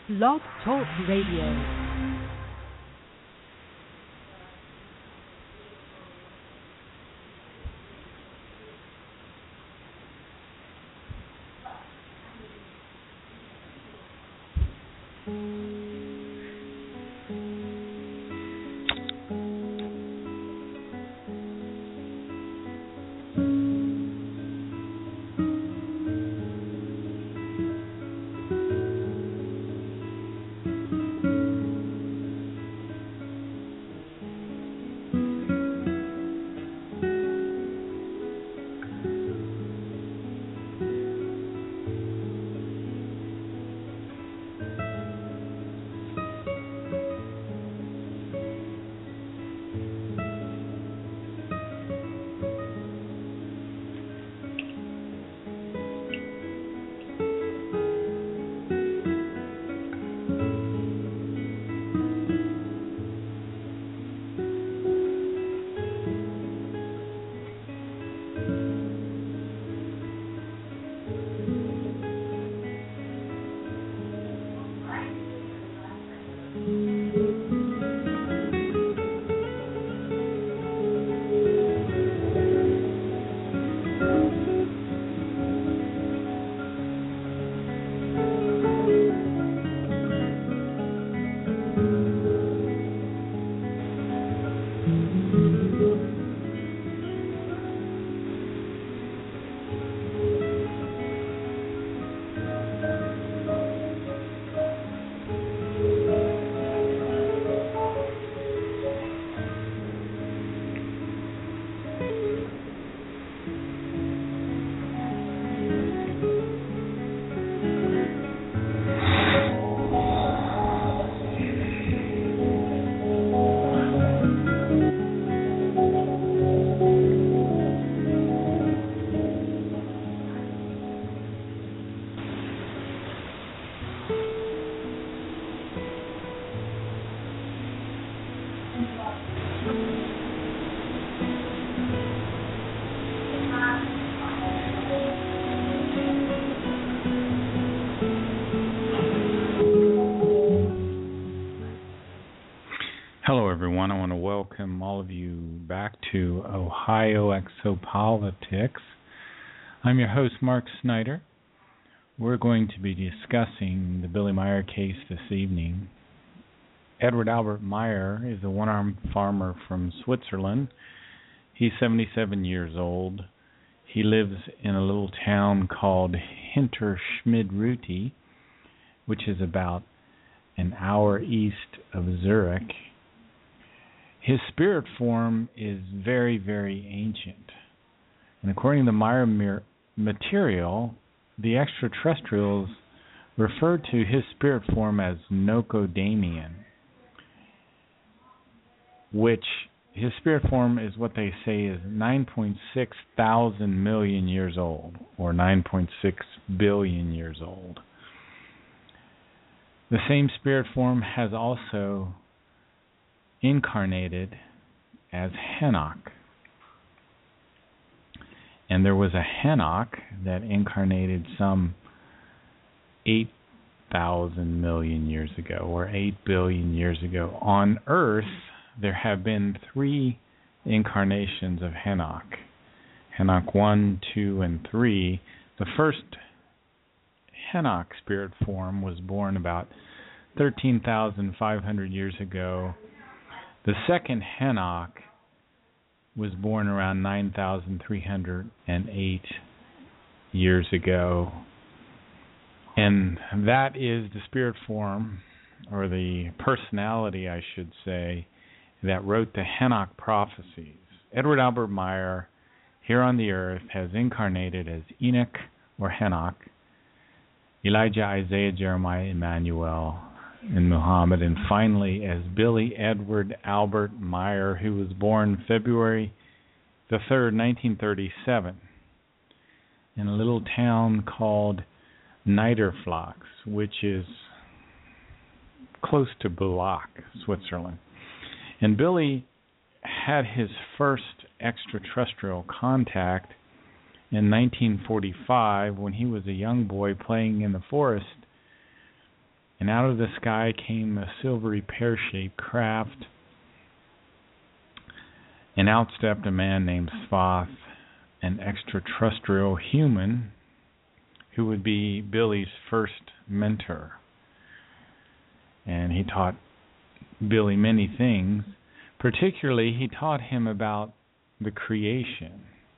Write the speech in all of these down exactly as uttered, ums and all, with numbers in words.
Blog Talk Radio. Hello, everyone. I want to welcome all of you back to Ohio Exopolitics. I'm your host, Mark Snyder. We're going to be discussing the Billy Meier case this evening. Edward Albert Meier is a one-armed farmer from Switzerland. He's seventy-seven years old. He lives in a little town called Hinterschmidruti, which is about an hour east of Zurich. His spirit form is very, very ancient. And according to the Meier material, the extraterrestrials refer to his spirit form as Nocodamian, which his spirit form is what they say is nine point six thousand million years old, or nine point six billion years old. The same spirit form has also incarnated as Henoch. And there was a Henoch that incarnated some eight thousand million years ago, or eight billion years ago. On Earth, there have been three incarnations of Henoch. Henoch one, two, and three. The first Henoch spirit form was born about thirteen thousand five hundred years ago. The second Henoch was born around nine thousand three hundred eight years ago. And that is the spirit form, or the personality, I should say, that wrote the Henoch prophecies. Edward Albert Meier, here on the earth, has incarnated as Enoch or Henoch, Elijah, Isaiah, Jeremiah, Emmanuel, and Muhammad, and finally as Billy Edward Albert Meier, who was born February the third, nineteen thirty-seven, in a little town called Niederflachs, which is close to Bulak, Switzerland. And Billy had his first extraterrestrial contact in nineteen forty-five when he was a young boy playing in the forest And out of the sky came a silvery pear-shaped craft, and out stepped a man named Svath, an extraterrestrial human who would be Billy's first mentor. And he taught Billy many things. Particularly, he taught him about the creation.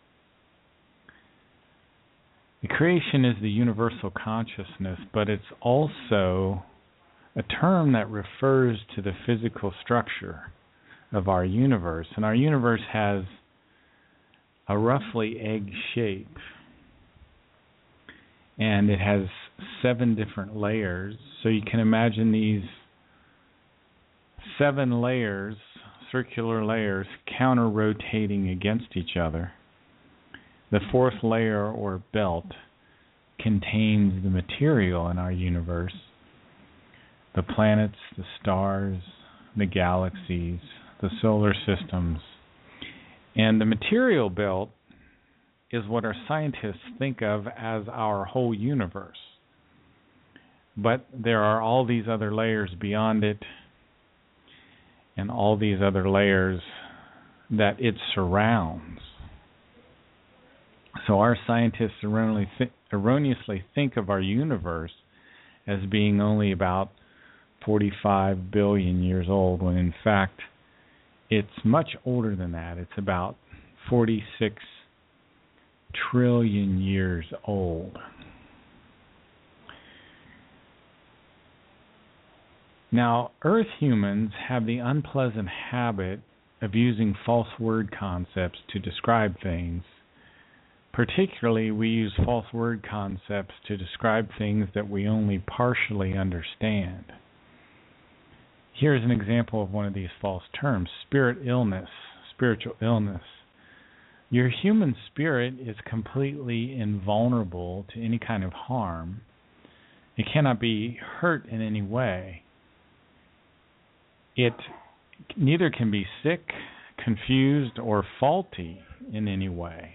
The creation is the universal consciousness, but it's also a term that refers to the physical structure of our universe. And our universe has a roughly egg shape, and it has seven different layers. So you can imagine these seven layers, circular layers, counter-rotating against each other. The fourth layer, or belt, contains the material in our universe: the planets, the stars, the galaxies, the solar systems. And the material belt is what our scientists think of as our whole universe. But there are all these other layers beyond it, and all these other layers that it surrounds. So our scientists erroneously, th- erroneously think of our universe as being only about forty-five billion years old, when in fact it's much older than that. It's about forty-six trillion years old. Now, Earth humans have the unpleasant habit of using false word concepts to describe things. Particularly, we use false word concepts to describe things that we only partially understand. Here's an example of one of these false terms: spirit illness, spiritual illness. Your human spirit is completely invulnerable to any kind of harm. It cannot be hurt in any way. It neither can be sick, confused, or faulty in any way.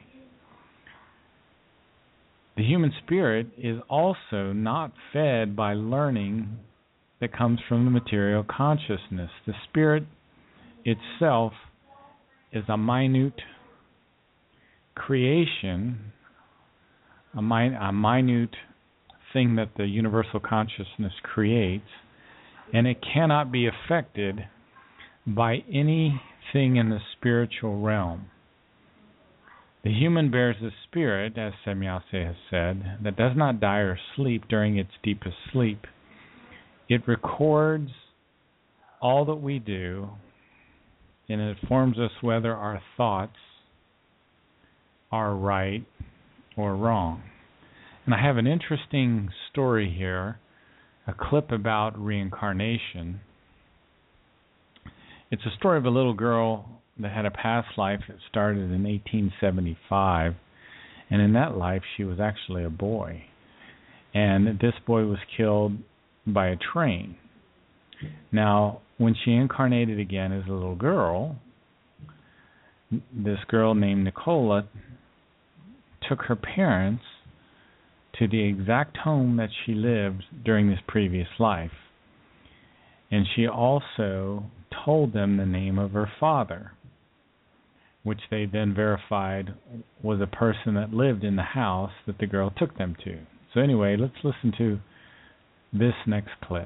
The human spirit is also not fed by learning that comes from the material consciousness. The spirit itself is a minute creation, a, min- a minute thing that the universal consciousness creates, and it cannot be affected by anything in the spiritual realm. The human bears a spirit, as Semyase has said, that does not die or sleep during its deepest sleep. It records all that we do, and it informs us whether our thoughts are right or wrong. And I have an interesting story here, a clip about reincarnation. It's a story of a little girl that had a past life that started in eighteen seventy-five, and in that life she was actually a boy. And this boy was killed by a train. Now, when she incarnated again as a little girl, this girl named Nicola took her parents to the exact home that she lived during this previous life. And she also told them the name of her father, which they then verified was a person that lived in the house that the girl took them to. So anyway, let's listen to this next clip.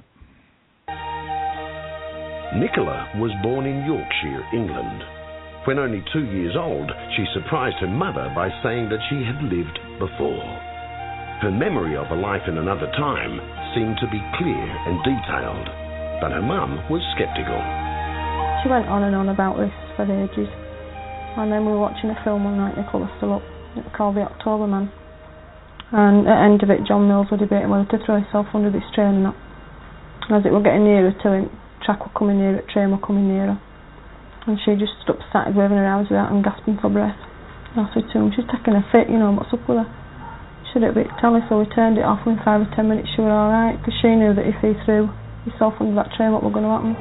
Nicola was born in Yorkshire, England. When only two years old, she surprised her mother by saying that she had lived before. Her memory of a life in another time seemed to be clear and detailed, but her mum was sceptical. She went on and on about this for ages. And then we were watching a film one night, Nicola still up, called The October Man. And at the end of it, John Mills were debating whether to throw himself under this train or not. As it were getting nearer to him, track were coming nearer, train were coming nearer. And she just stood started waving her arms about and gasping for breath. And I said to him, she's taking a fit, you know, what's up with her? She said, a bit telly, so we turned it off, and in five or ten minutes she was alright, because she knew that if he threw himself under that train, what was going to happen.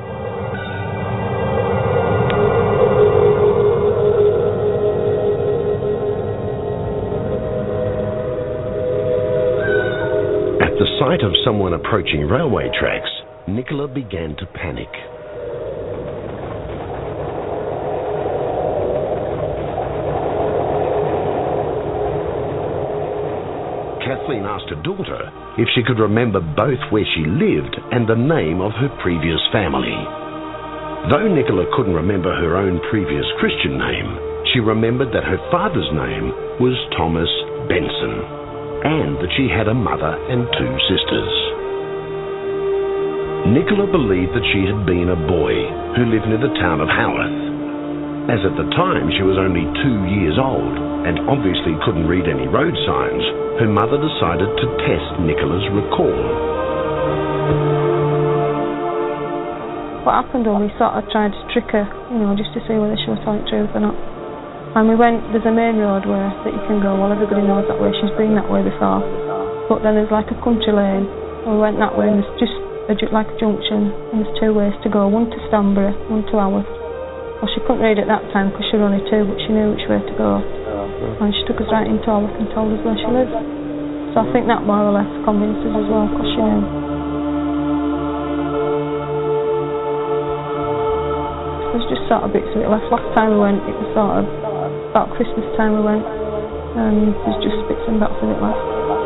sight of someone approaching railway tracks, Nicola began to panic. Kathleen asked her daughter if she could remember both where she lived and the name of her previous family. Though Nicola couldn't remember her own previous Christian name, she remembered that her father's name was Thomas Benson, and that she had a mother and two sisters. Nicola believed that she had been a boy who lived near the town of Haworth. As at the time she was only two years old and obviously couldn't read any road signs, her mother decided to test Nicola's recall. What happened was we sort of tried to trick her, you know, just to see whether she was telling the truth or not. And we went, there's a main road where that you can go, well everybody knows that way, she's been that way before. But then there's like a country lane, and we went that way and there's just a, like a junction, and there's two ways to go, one to Stanbury, one to Haworth. Well, she couldn't read at that time because she was only two, but she knew which way to go. And she took us right into Haworth and told us where she lived. So I think that more or less convinced us as well, because she knew. There's just sort of bits of it left. Last time we went, it was sort of about Christmas time we went, and there's just bits and bats of it left.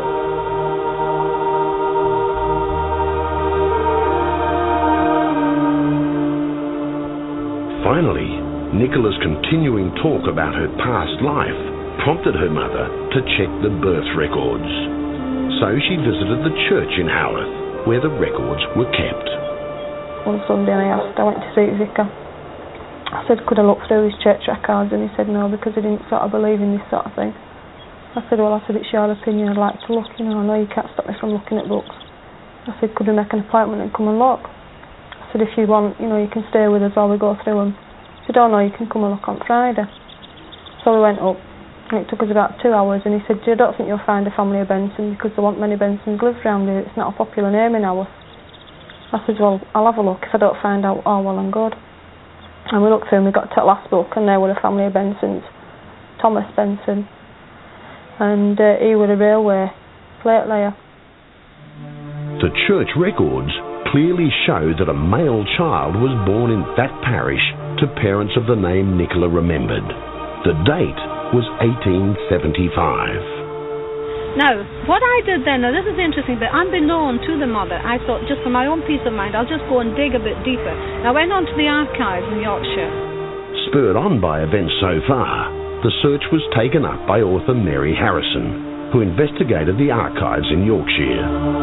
Finally, Nicola's continuing talk about her past life prompted her mother to check the birth records. So she visited the church in Haworth, where the records were kept. One Sunday I asked, I went to see the vicar. I said, could I look through his church records? And he said no, because he didn't sort of believe in this sort of thing. I said, well, I said, it's your opinion, I'd like to look, you know, I know you can't stop me from looking at books. I said, could we make an appointment and come and look? I said, if you want, you know, you can stay with us while we go through them. He said, oh no, you can come and look on Friday. So we went up, and it took us about two hours, and he said, I don't think you'll find a family of Benson, because there weren't many Bensons lived around here, it's not a popular name in Haworth. I said, well, I'll have a look, if I don't find out, oh well and good. And we looked through and we got to the last book, and there were a family of Bensons. Thomas Benson. And uh, he was a railway plate layer. The church records clearly show that a male child was born in that parish to parents of the name Nicola remembered. The date was eighteen seventy-five. Now, what I did then, now this is interesting, but unbeknown to the mother, I thought, just for my own peace of mind, I'll just go and dig a bit deeper. I went on to the archives in Yorkshire. Spurred on by events so far, the search was taken up by author Mary Harrison, who investigated the archives in Yorkshire.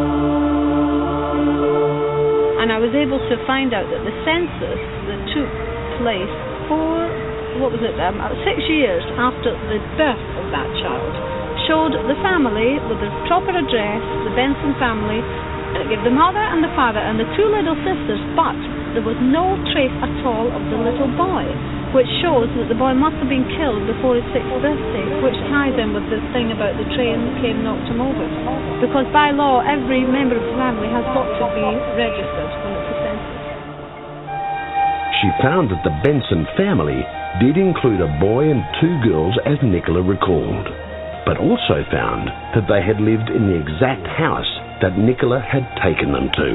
And I was able to find out that the census that took place for, what was it, um, six years after the birth of that child, showed the family with the proper address, the Benson family, and it gave the mother and the father and the two little sisters, but there was no trace at all of the little boy, which shows that the boy must have been killed before his sixth birthday, which ties in with this thing about the train came knocked him over. Because by law, every member of the family has got to be registered when it's a census. She found that the Benson family did include a boy and two girls as Nicola recalled, but also found that they had lived in the exact house that Nicola had taken them to.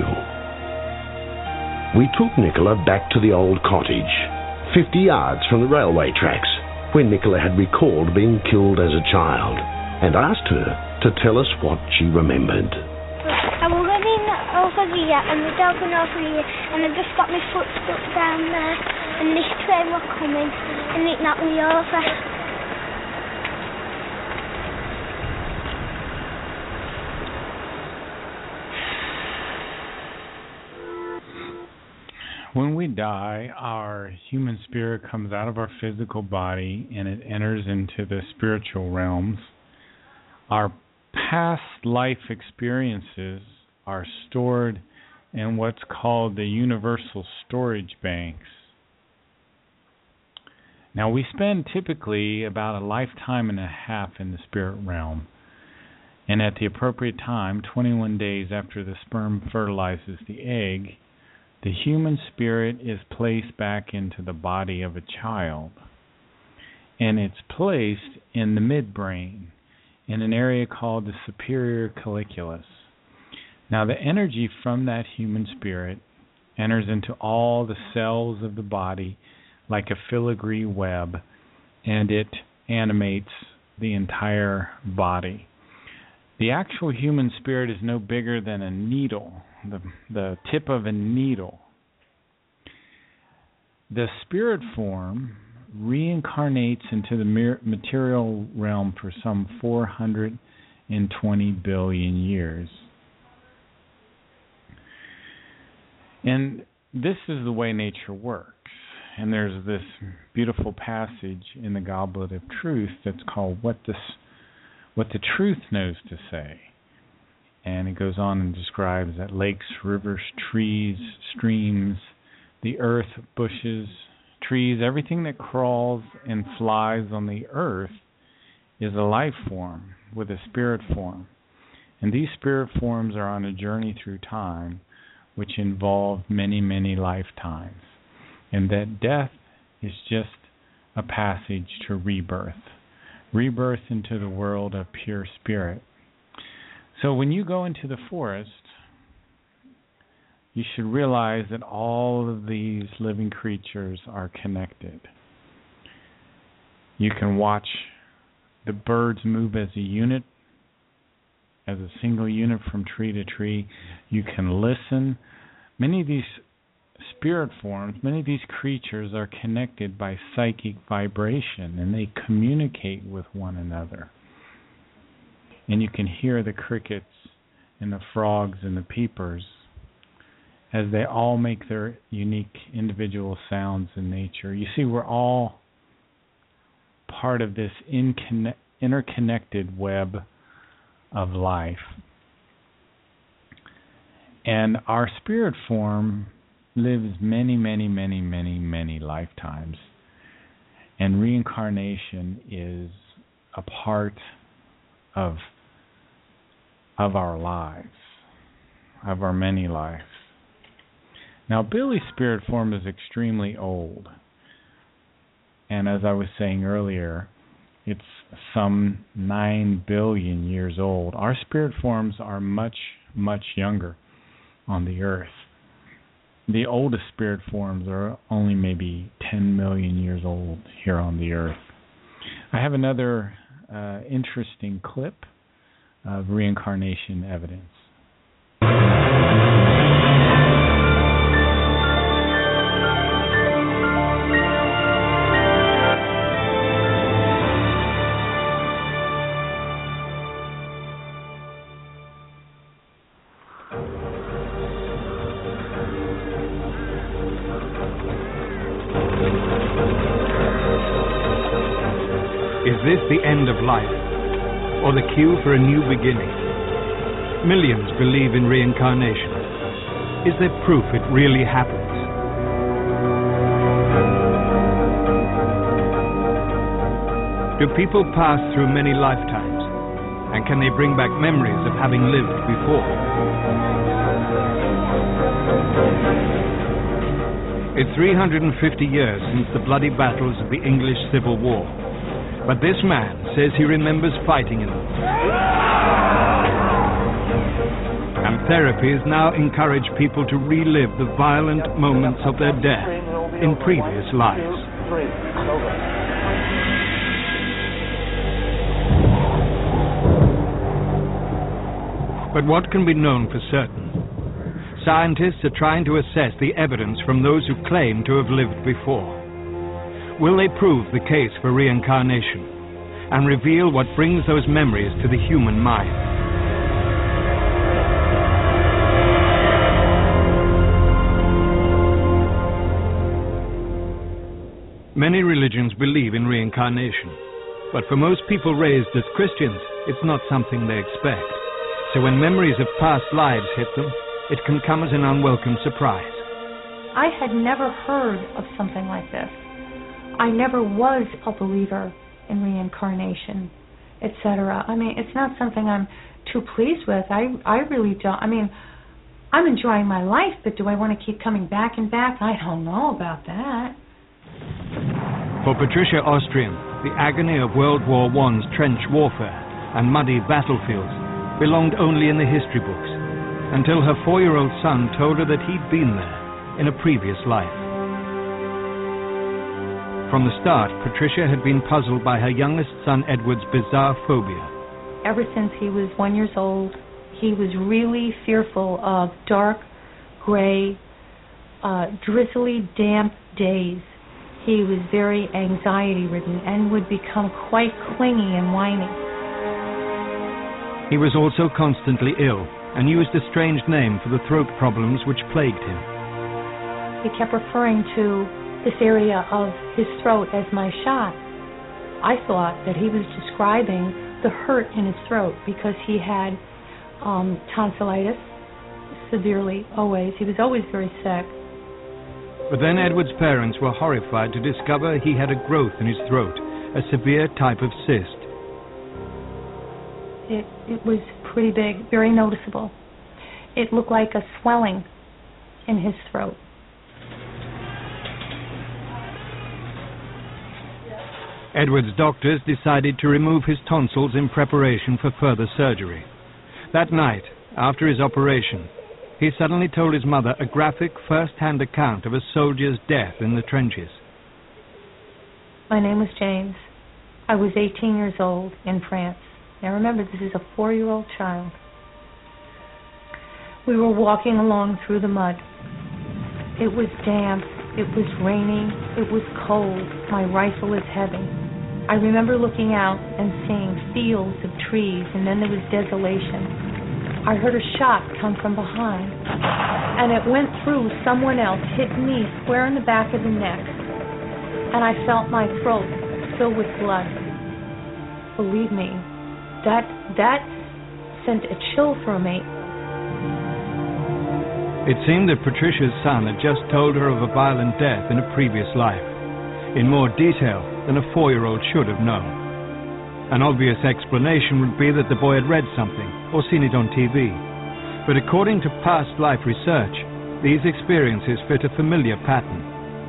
We took Nicola back to the old cottage, fifty yards from the railway tracks, where Nicola had recalled being killed as a child, and asked her to tell us what she remembered. I was running over here, and the dog went over here, and I just got my foot stuck down there, and this train was coming, and it knocked me over. When we die, our human spirit comes out of our physical body and it enters into the spiritual realms. Our past life experiences are stored in what's called the universal storage banks. Now, we spend typically about a lifetime and a half in the spirit realm. And at the appropriate time, twenty-one days after the sperm fertilizes the egg, the human spirit is placed back into the body of a child, and it's placed in the midbrain in an area called the superior colliculus. Now, the energy from that human spirit enters into all the cells of the body like a filigree web, and it animates the entire body. The actual human spirit is no bigger than a needle, the, the tip of a needle. The spirit form reincarnates into the material realm for some four hundred twenty billion years. And this is the way nature works. And there's this beautiful passage in the Goblet of Truth that's called What the, what the Truth Knows to Say. And it goes on and describes that lakes, rivers, trees, streams, the earth, bushes, trees, everything that crawls and flies on the earth is a life form with a spirit form. And these spirit forms are on a journey through time which involve many, many lifetimes. And that death is just a passage to rebirth. Rebirth into the world of pure spirit. So when you go into the forest, you should realize that all of these living creatures are connected. You can watch the birds move as a unit, as a single unit from tree to tree. You can listen. Many of these spirit forms, many of these creatures are connected by psychic vibration, and they communicate with one another. And you can hear the crickets and the frogs and the peepers as they all make their unique individual sounds in nature. You see, we're all part of this inconnect, interconnected web of life. And our spirit form lives many, many, many, many, many lifetimes. And reincarnation is a part of, of our lives, of our many lives. Now, Billy's spirit form is extremely old. And as I was saying earlier, it's some nine billion years old. Our spirit forms are much, much younger on the earth. The oldest spirit forms are only maybe ten million years old here on the earth. I have another uh, interesting clip of reincarnation evidence. Is this the end of life, or the cue for a new beginning? Millions believe in reincarnation. Is there proof it really happens? Do people pass through many lifetimes, and can they bring back memories of having lived before? It's three hundred fifty years since the bloody battles of the English Civil War. But this man says he remembers fighting in them. And therapies now encourage people to relive the violent moments of their death in previous lives. But what can be known for certain? Scientists are trying to assess the evidence from those who claim to have lived before. Will they prove the case for reincarnation and reveal what brings those memories to the human mind? Many religions believe in reincarnation, but for most people raised as Christians, it's not something they expect. So when memories of past lives hit them, it can come as an unwelcome surprise. I had never heard of something like this. I never was a believer in reincarnation, et cetera. I mean, it's not something I'm too pleased with. I, I really don't. I mean, I'm enjoying my life, but do I want to keep coming back and back? I don't know about that. For Patricia Austrian, the agony of World War One's trench warfare and muddy battlefields belonged only in the history books. until her four-year-old son told her that he'd been there in a previous life. From the start, Patricia had been puzzled by her youngest son Edward's bizarre phobia. Ever since he was one year old, he was really fearful of dark, gray, uh, drizzly, damp days. He was very anxiety-ridden and would become quite clingy and whiny. He was also constantly ill and used a strange name for the throat problems which plagued him. He kept referring to this area of his throat as my shot. I thought that he was describing the hurt in his throat because he had um, tonsillitis severely, always. He was always very sick. But then Edward's parents were horrified to discover he had a growth in his throat, a severe type of cyst. It, it was pretty big, very noticeable. It looked like a swelling in his throat. Edward's doctors decided to remove his tonsils in preparation for further surgery. That night, after his operation, he suddenly told his mother a graphic first-hand account of a soldier's death in the trenches. My name was James. I was eighteen years old in France. Now remember, this is a four-year-old child. We were walking along through the mud. It was damp. It was raining. It was cold. My rifle is heavy. I remember looking out and seeing fields of trees, and then there was desolation. I heard a shot come from behind, and it went through someone else, hit me square in the back of the neck, and I felt my throat fill with blood. Believe me, that that sent a chill through me. It seemed that Patricia's son had just told her of a violent death in a previous life, in more detail than a four-year-old should have known. An obvious explanation would be that the boy had read something or seen it on T V. But according to past life research, these experiences fit a familiar pattern.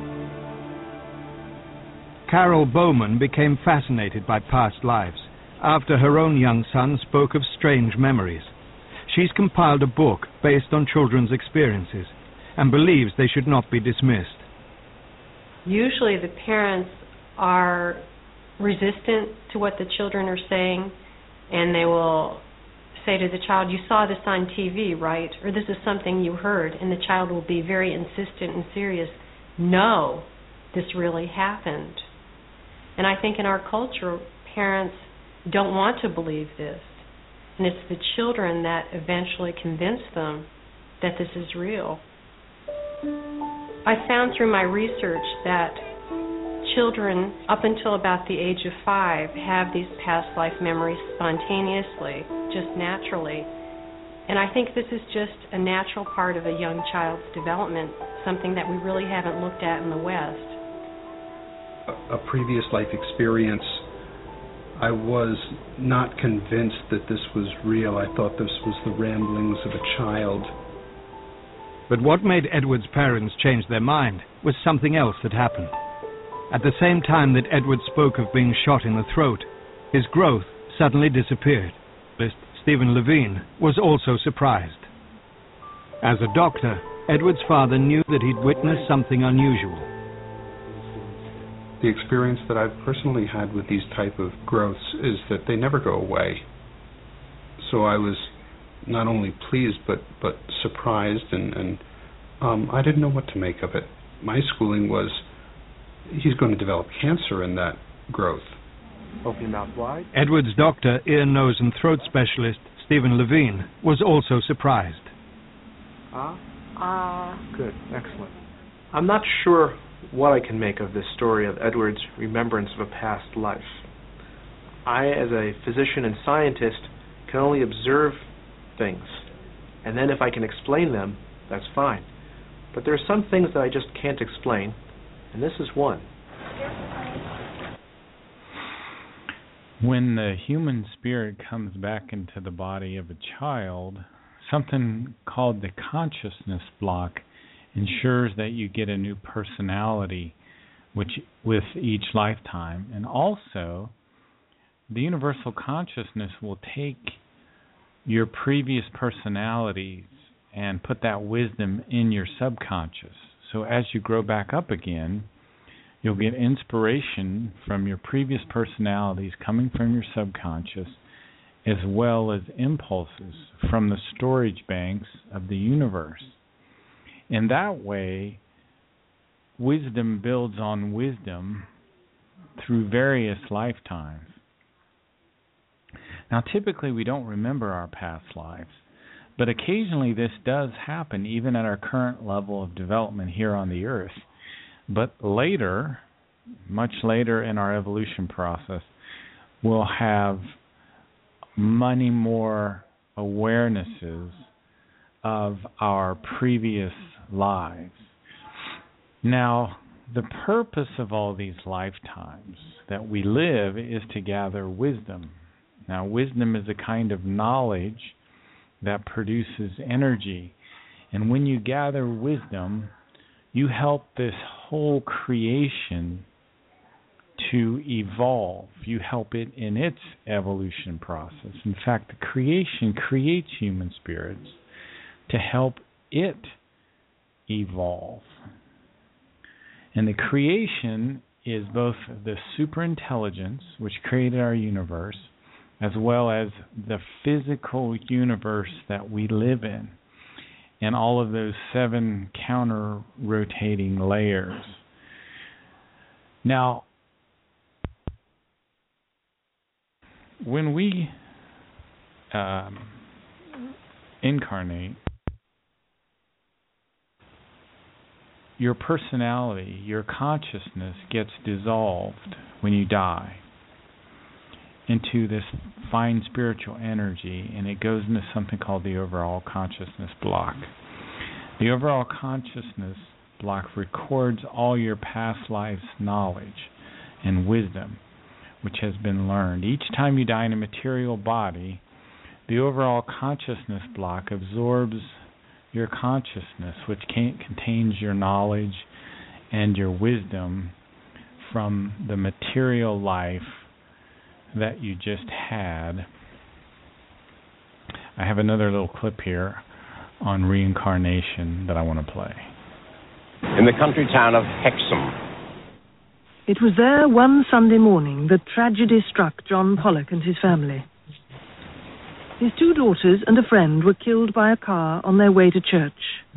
Carol Bowman became fascinated by past lives after her own young son spoke of strange memories. She's compiled a book based on children's experiences and believes they should not be dismissed. Usually the parents are resistant to what the children are saying, and they will say to the child, "You saw this on T V, right? Or this is something you heard," and the child will be very insistent and serious. "No, this really happened." And I think in our culture, parents don't want to believe this. And it's the children that eventually convince them that this is real. I found through my research that children up until about the age of five have these past life memories spontaneously, just naturally. And I think this is just a natural part of a young child's development, something that we really haven't looked at in the West. A, a previous life experience, I was not convinced that this was real. I thought this was the ramblings of a child. But what made Edward's parents change their mind was something else that happened. At the same time that Edward spoke of being shot in the throat, his growth suddenly disappeared. Stephen Levine was also surprised. As a doctor, Edward's father knew that he'd witnessed something unusual. The experience that I've personally had with these type of growths is that they never go away. So I was not only pleased but, but surprised, and, and um, I didn't know what to make of it. My schooling was, he's going to develop cancer in that growth. Open your mouth wide. Edward's doctor, ear, nose and throat specialist, Stephen Levine, was also surprised. Ah? Ah. Good, excellent. I'm not sure what I can make of this story of Edward's remembrance of a past life. I, as a physician and scientist, can only observe things, and then if I can explain them, that's fine. But there are some things that I just can't explain, and this is one. When the human spirit comes back into the body of a child, something called the consciousness block ensures that you get a new personality which with each lifetime. And also, the universal consciousness will take your previous personalities and put that wisdom in your subconscious. So as you grow back up again, you'll get inspiration from your previous personalities coming from your subconscious, as well as impulses from the storage banks of the universe. In that way, wisdom builds on wisdom through various lifetimes. Now, typically we don't remember our past lives, but occasionally this does happen even at our current level of development here on the earth. But later, much later in our evolution process, we'll have many more awarenesses of our previous lives. Now, the purpose of all these lifetimes that we live is to gather wisdom. Now, wisdom is a kind of knowledge that produces energy. And when you gather wisdom, you help this whole creation to evolve. You help it in its evolution process. In fact, the creation creates human spirits to help it evolve. And the creation is both the superintelligence, which created our universe, as well as the physical universe that we live in, and all of those seven counter-rotating layers. Now, when we um, incarnate, your personality, your consciousness gets dissolved when you die into this fine spiritual energy, and it goes into something called the overall consciousness block. The overall consciousness block records all your past life's knowledge and wisdom, which has been learned. Each time you die in a material body, the overall consciousness block absorbs your consciousness, which can, contains your knowledge and your wisdom from the material life that you just had. I have another little clip here on reincarnation that I want to play. In the country town of Hexham. It was there one Sunday morning that tragedy struck John Pollock and his family. His two daughters and a friend were killed by a car on their way to church.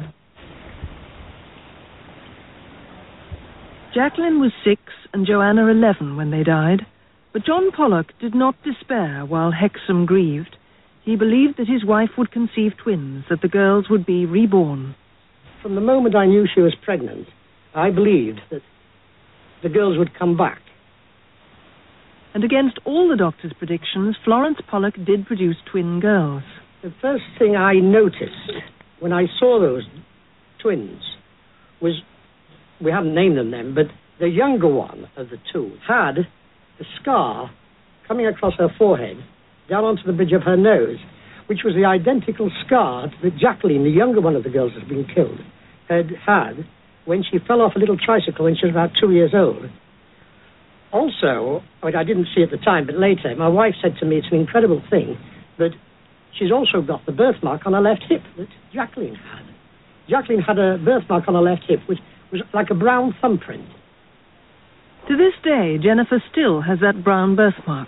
Jacqueline was six and Joanna eleven when they died, but John Pollock did not despair while Hexham grieved. He believed that his wife would conceive twins, that the girls would be reborn. From the moment I knew she was pregnant, I believed that the girls would come back. And against all the doctor's predictions, Florence Pollock did produce twin girls. The first thing I noticed when I saw those twins was, we haven't named them then, but the younger one of the two had a scar coming across her forehead down onto the bridge of her nose, which was the identical scar that Jacqueline, the younger one of the girls that's been killed, had had when she fell off a little tricycle when she was about two years old. Also, I mean, I didn't see at the time, but later, my wife said to me, it's an incredible thing, but she's also got the birthmark on her left hip that Jacqueline had. Jacqueline had a birthmark on her left hip, which was like a brown thumbprint. To this day, Jennifer still has that brown birthmark.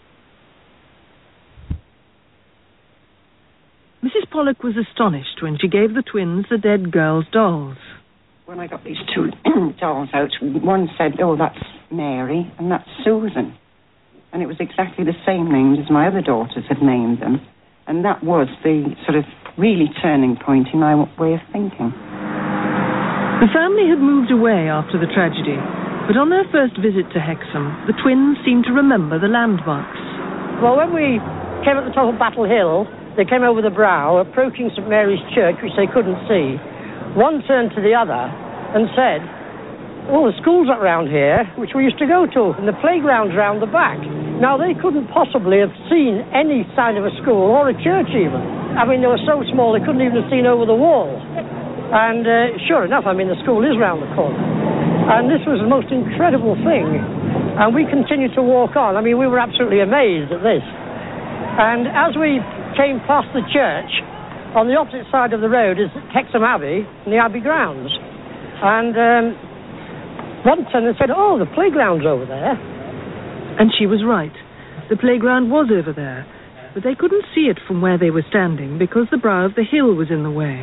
Missus Pollock was astonished when she gave the twins the dead girls' dolls. When I got these two dolls out, one said, oh, that's Mary, and that's Susan. And it was exactly the same names as my other daughters had named them. And that was the sort of really turning point in my way of thinking. The family had moved away after the tragedy, but on their first visit to Hexham, the twins seemed to remember the landmarks. Well, when we came at the top of Battle Hill, they came over the brow, approaching St Mary's Church, which they couldn't see. One turned to the other and said, all the schools around here, which we used to go to, and the playgrounds round the back. Now, they couldn't possibly have seen any sign of a school or a church even. I mean, they were so small they couldn't even have seen over the wall. And uh, sure enough, I mean, the school is round the corner. And this was the most incredible thing. And we continued to walk on. I mean, we were absolutely amazed at this. And as we came past the church, on the opposite side of the road is Hexham Abbey and the Abbey grounds. And um, one tenant said, oh, the playground's over there. And she was right. The playground was over there, but they couldn't see it from where they were standing because the brow of the hill was in the way.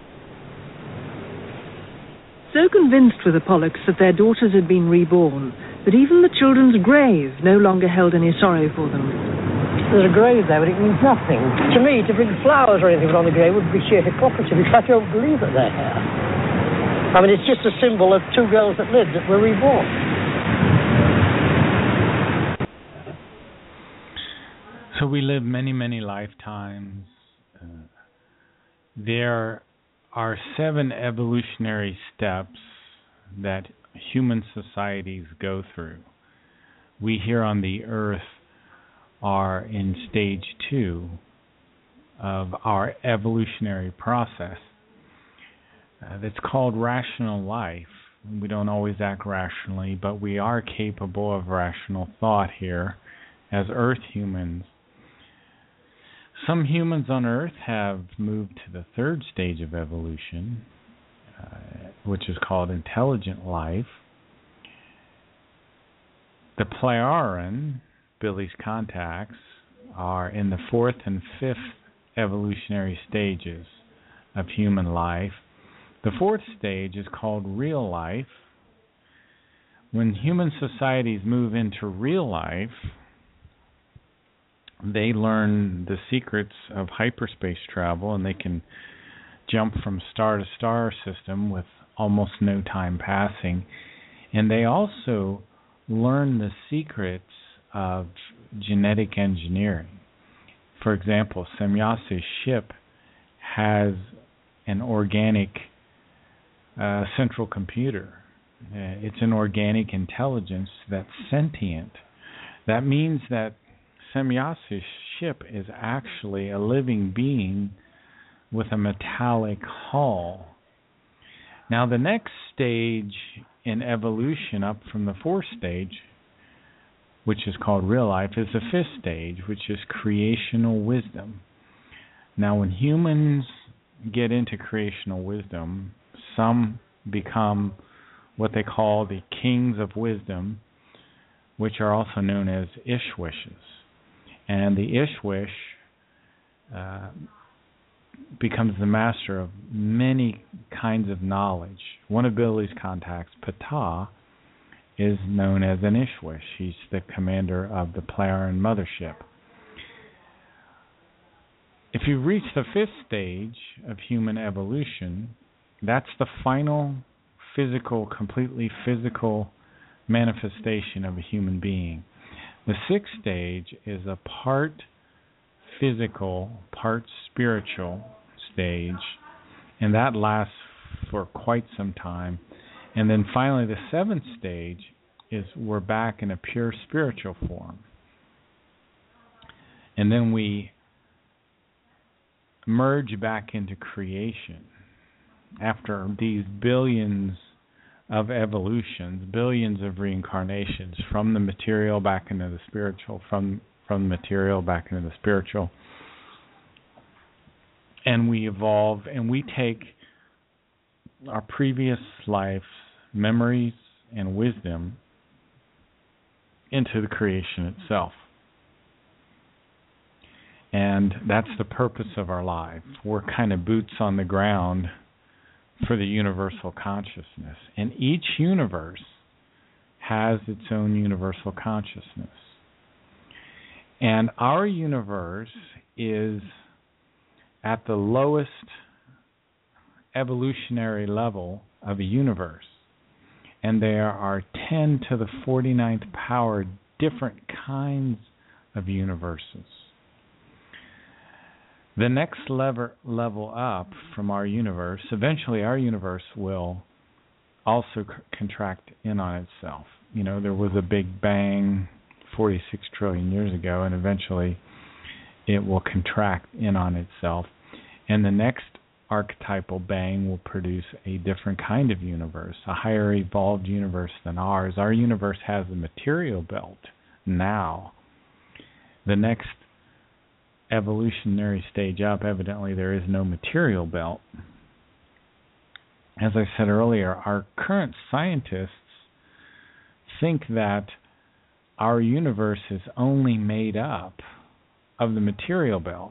So convinced were the Pollocks that their daughters had been reborn that even the children's grave no longer held any sorrow for them. There's a grave there, but it means nothing. To me, to bring flowers or anything on the grave would be sheer hypocrisy because I don't believe that they're here. I mean, it's just a symbol of two girls that lived that were reborn. So we live many, many lifetimes. Uh, there are seven evolutionary steps that human societies go through. We here on the earth are in stage two of our evolutionary process. Uh, that's called rational life. We don't always act rationally, but we are capable of rational thought here as earth humans. Some humans on Earth have moved to the third stage of evolution, uh, which is called intelligent life. The Plejaren, Billy's contacts, are in the fourth and fifth evolutionary stages of human life. The fourth stage is called real life. When human societies move into real life, they learn the secrets of hyperspace travel, and they can jump from star to star system with almost no time passing. And they also learn the secrets of genetic engineering. For example, Semyase's ship has an organic uh, central computer. Uh, it's an organic intelligence that's sentient. That means that Semyase's ship is actually a living being with a metallic hull. Now, the next stage in evolution up from the fourth stage, which is called real life, is the fifth stage, which is creational wisdom. Now, when humans get into creational wisdom, some become what they call the kings of wisdom, which are also known as Ishwishes. And the Ishwish uh, becomes the master of many kinds of knowledge. One of Billy's contacts, Ptah, is known as an Ishwish. He's the commander of the Plejaren mothership. If you reach the fifth stage of human evolution, that's the final physical, completely physical manifestation of a human being. The sixth stage is a part physical, part spiritual stage, and that lasts for quite some time. And then finally, the seventh stage is we're back in a pure spiritual form. And then we merge back into creation after these billions of evolutions, billions of reincarnations, from the material back into the spiritual, from from the material back into the spiritual. And we evolve, and we take our previous life's memories and wisdom into the creation itself. And that's the purpose of our life. We're kind of boots on the ground for the universal consciousness. And each universe has its own universal consciousness. And our universe is at the lowest evolutionary level of a universe. And there are ten to the forty-ninth power different kinds of universes. The next lever, level up from our universe, eventually our universe will also c- contract in on itself. You know, there was a big bang forty-six trillion years ago, and eventually it will contract in on itself. And the next archetypal bang will produce a different kind of universe, a higher evolved universe than ours. Our universe has a material belt now. The next evolutionary stage up, evidently there is no material belt. As I said earlier, our current scientists think that our universe is only made up of the material belt.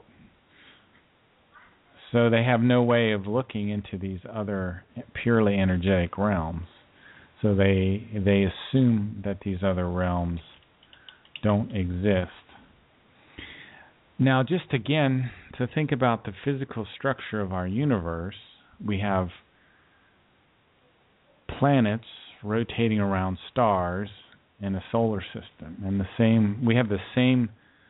So they have no way of looking into these other purely energetic realms. So they they assume that these other realms don't exist. Now, just again, to think about the physical structure of our universe, we have planets rotating around stars in a solar system, and the same we have the same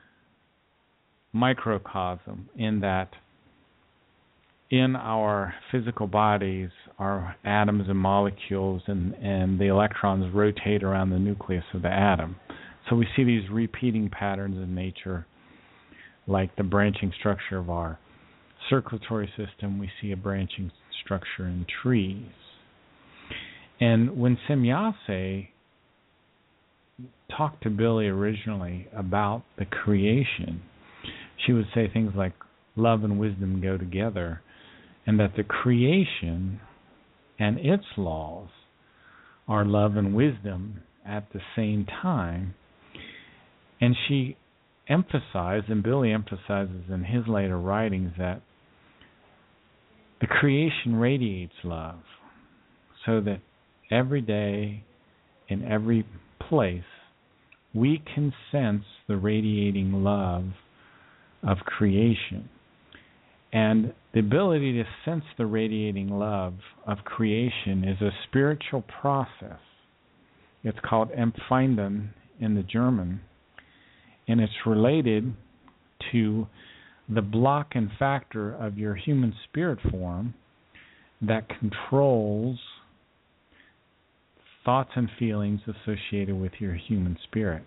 microcosm in that in our physical bodies, our atoms and molecules and, and the electrons rotate around the nucleus of the atom. So we see these repeating patterns in nature, like the branching structure of our circulatory system. We see a branching structure in trees. And when Semjase talked to Billy originally about the creation, she would say things like love and wisdom go together, and that the creation and its laws are love and wisdom at the same time. And she emphasized, and Billy emphasizes in his later writings, that the creation radiates love, so that every day, in every place, we can sense the radiating love of creation. And the ability to sense the radiating love of creation is a spiritual process. It's called Empfinden in the German, and it's related to the block and factor of your human spirit form that controls thoughts and feelings associated with your human spirit.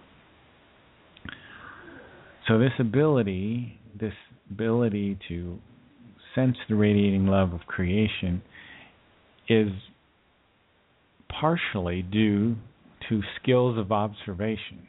So this ability, this ability to sense the radiating love of creation is partially due to skills of observation,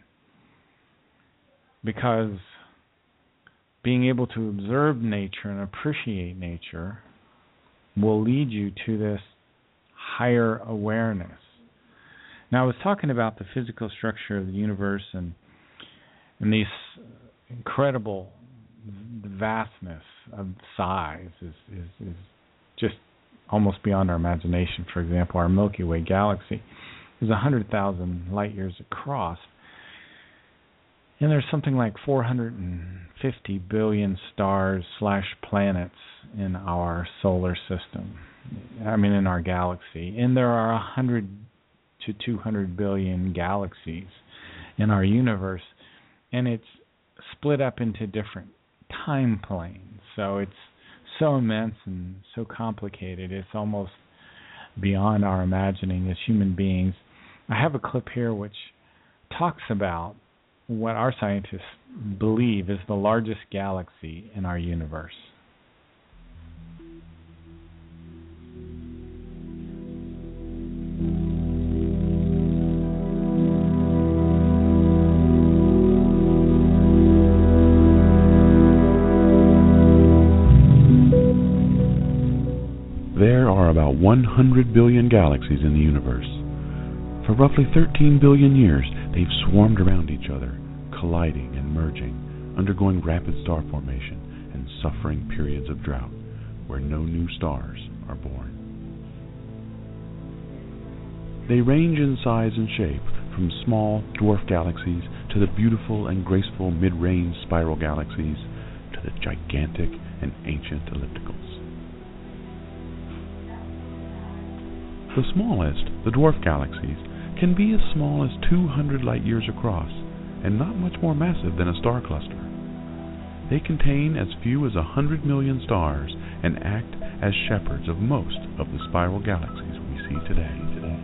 because being able to observe nature and appreciate nature will lead you to this higher awareness. Now, I was talking about the physical structure of the universe and and these incredible vastness of size is, is, is just almost beyond our imagination. For example, our Milky Way galaxy is one hundred thousand light years across. And there's something like four hundred fifty billion stars slash planets in our solar system. I mean, in our galaxy. And there are one hundred to two hundred billion galaxies in our universe. And it's split up into different time planes. So it's so immense and so complicated. It's almost beyond our imagining as human beings. I have a clip here which talks about what our scientists believe is the largest galaxy in our universe. There are about one hundred billion galaxies in the universe. For roughly thirteen billion years, they've swarmed around each other, colliding and merging, undergoing rapid star formation and suffering periods of drought where no new stars are born. They range in size and shape from small dwarf galaxies to the beautiful and graceful mid-range spiral galaxies to the gigantic and ancient ellipticals. The smallest, the dwarf galaxies, can be as small as two hundred light years across and not much more massive than a star cluster. They contain as few as one hundred million stars and act as shepherds of most of the spiral galaxies we see today.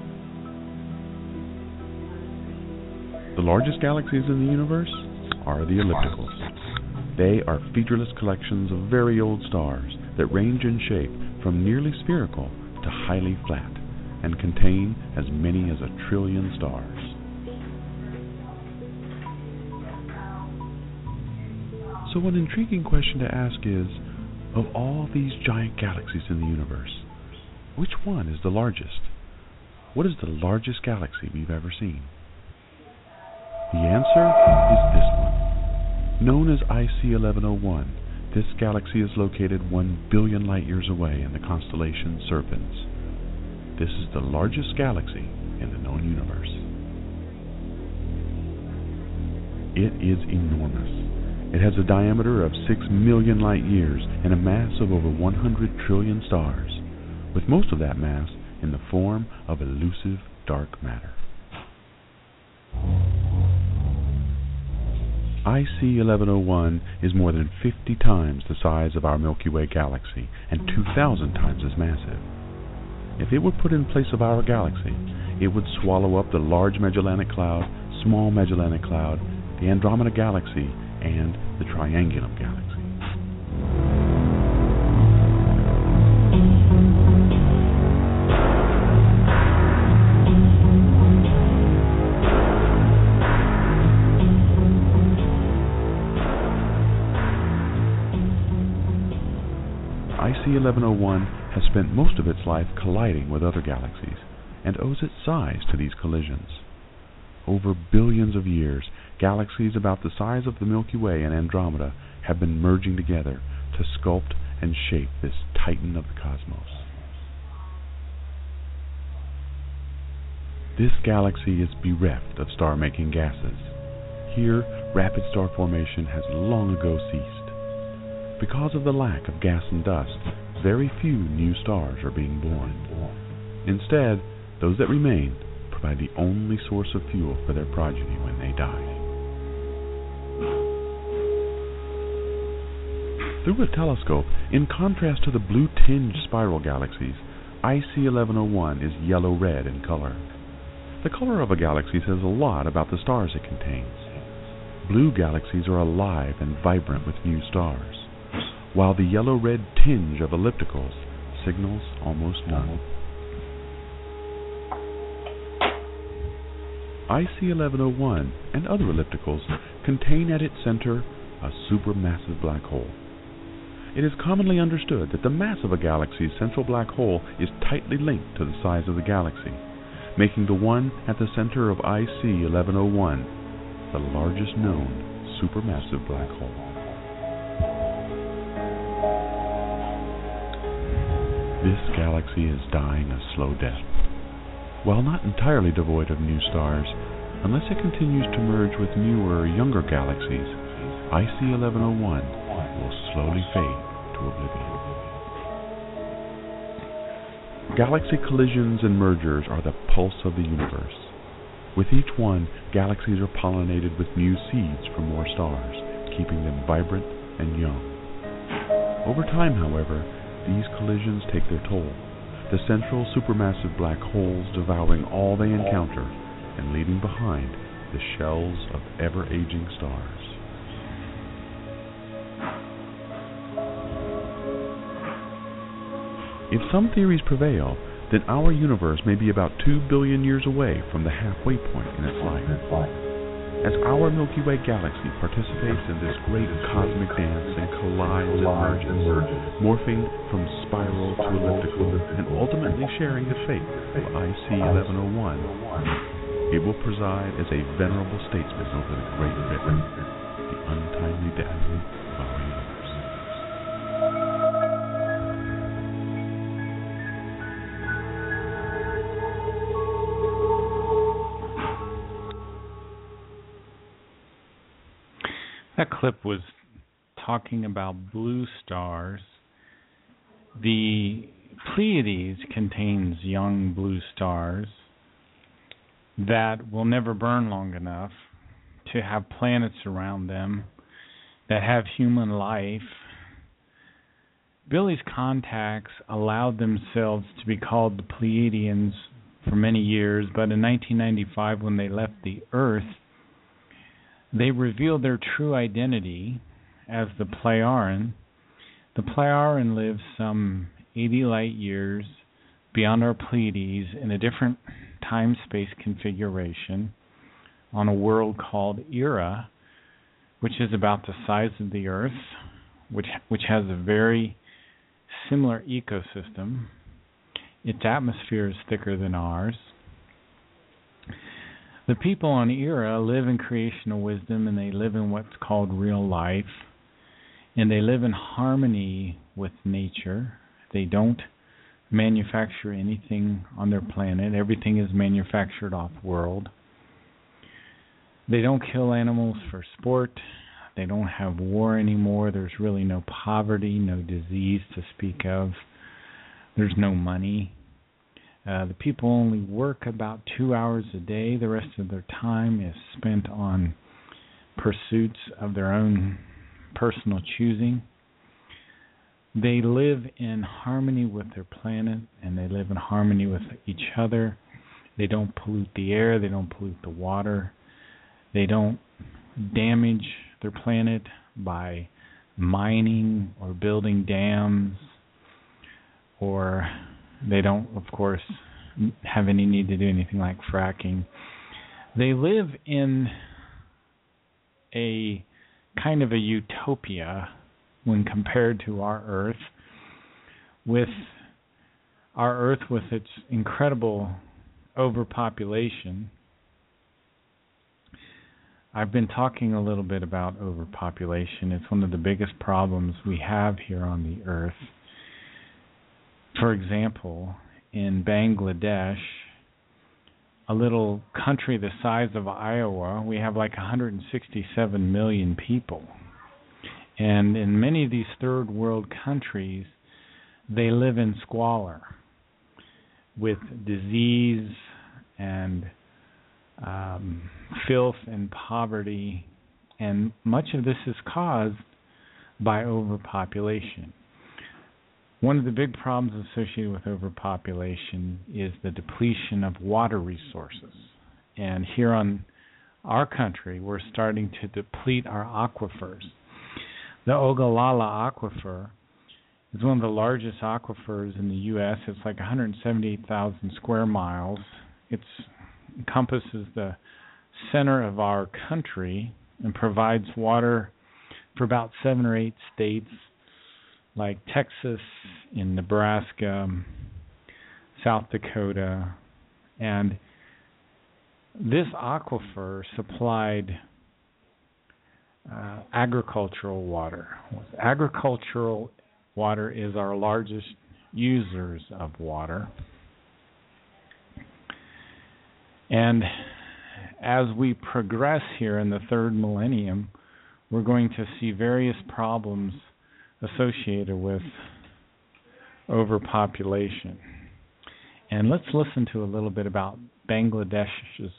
The largest galaxies in the universe are the ellipticals. They are featureless collections of very old stars that range in shape from nearly spherical to highly flat, and contain as many as a trillion stars. So an intriguing question to ask is, of all these giant galaxies in the universe, which one is the largest? What is the largest galaxy we've ever seen? The answer is this one. Known as I C eleven oh one, this galaxy is located one billion light years away in the constellation Serpens. This is the largest galaxy in the known universe. It is enormous. It has a diameter of six million light years and a mass of over one hundred trillion stars, with most of that mass in the form of elusive dark matter. I C eleven oh one is more than fifty times the size of our Milky Way galaxy and two thousand times as massive. If it were put in place of our galaxy, it would swallow up the Large Magellanic Cloud, Small Magellanic Cloud, the Andromeda Galaxy, and the Triangulum Galaxy. I C eleven oh one has spent most of its life colliding with other galaxies and owes its size to these collisions. Over billions of years, galaxies about the size of the Milky Way and Andromeda have been merging together to sculpt and shape this titan of the cosmos. This galaxy is bereft of star-making gases. Here, rapid star formation has long ago ceased. Because of the lack of gas and dust, very few new stars are being born. Instead, those that remain provide the only source of fuel for their progeny when they die. Through a telescope, in contrast to the blue-tinged spiral galaxies, I C eleven oh one is yellow-red in color. The color of a galaxy says a lot about the stars it contains. Blue galaxies are alive and vibrant with new stars, while the yellow-red tinge of ellipticals signals almost none. I C eleven oh one and other ellipticals contain at its center a supermassive black hole. It is commonly understood that the mass of a galaxy's central black hole is tightly linked to the size of the galaxy, making the one at the center of I C eleven oh one the largest known supermassive black hole. This galaxy is dying a slow death. While not entirely devoid of new stars, unless it continues to merge with newer, younger galaxies, I C eleven oh one will slowly fade to oblivion. Galaxy collisions and mergers are the pulse of the universe. With each one, galaxies are pollinated with new seeds from more stars, keeping them vibrant and young. Over time, however, these collisions take their toll, the central supermassive black holes devouring all they encounter and leaving behind the shells of ever-aging stars. If some theories prevail, then our universe may be about two billion years away from the halfway point in its life. As our Milky Way galaxy participates in this great cosmic dance and collides and merges, morphing from spiral to elliptical and ultimately sharing the fate of I C eleven oh one, it will preside as a venerable statesman over the Great River, the untimely death of our universe. That clip was talking about blue stars. The Pleiades contains young blue stars that will never burn long enough to have planets around them that have human life. Billy's contacts allowed themselves to be called the Pleiadians for many years, but in nineteen ninety-five, when they left the Earth, they revealed their true identity as the Plejaren. The Plejaren lives some eighty light years beyond our Pleiades in a different time-space configuration on a world called Era, which is about the size of the Earth, which which has a very similar ecosystem. Its atmosphere is thicker than ours. The people on Era live in creational wisdom, and they live in what's called real life, and they live in harmony with nature. They don't manufacture anything on their planet. Everything is manufactured off-world. They don't kill animals for sport. They don't have war anymore. There's really no poverty, no disease to speak of. There's no money. Uh, the people only work about two hours a day. The rest of their time is spent on pursuits of their own personal choosing. They live in harmony with their planet, and they live in harmony with each other. They don't pollute the air. They don't pollute the water. They don't damage their planet by mining or building dams, or they don't, of course, have any need to do anything like fracking. They live in a kind of a utopia when compared to our Earth, with our Earth with its incredible overpopulation. I've been talking a little bit about overpopulation. It's one of the biggest problems we have here on the Earth. For example, in Bangladesh, a little country the size of Iowa, we have like one hundred sixty-seven million people. And in many of these third world countries, they live in squalor with disease and um, filth and poverty. And much of this is caused by overpopulation. One of the big problems associated with overpopulation is the depletion of water resources. And here on our country, we're starting to deplete our aquifers. The Ogallala Aquifer is one of the largest aquifers in the U S It's like one hundred seventy-eight thousand square miles. It encompasses the center of our country and provides water for about seven or eight states like Texas, in Nebraska, South Dakota. And this aquifer supplied uh, agricultural water. Agricultural water is our largest users of water. And as we progress here in the third millennium, we're going to see various problems associated with overpopulation. And let's listen to a little bit about Bangladesh's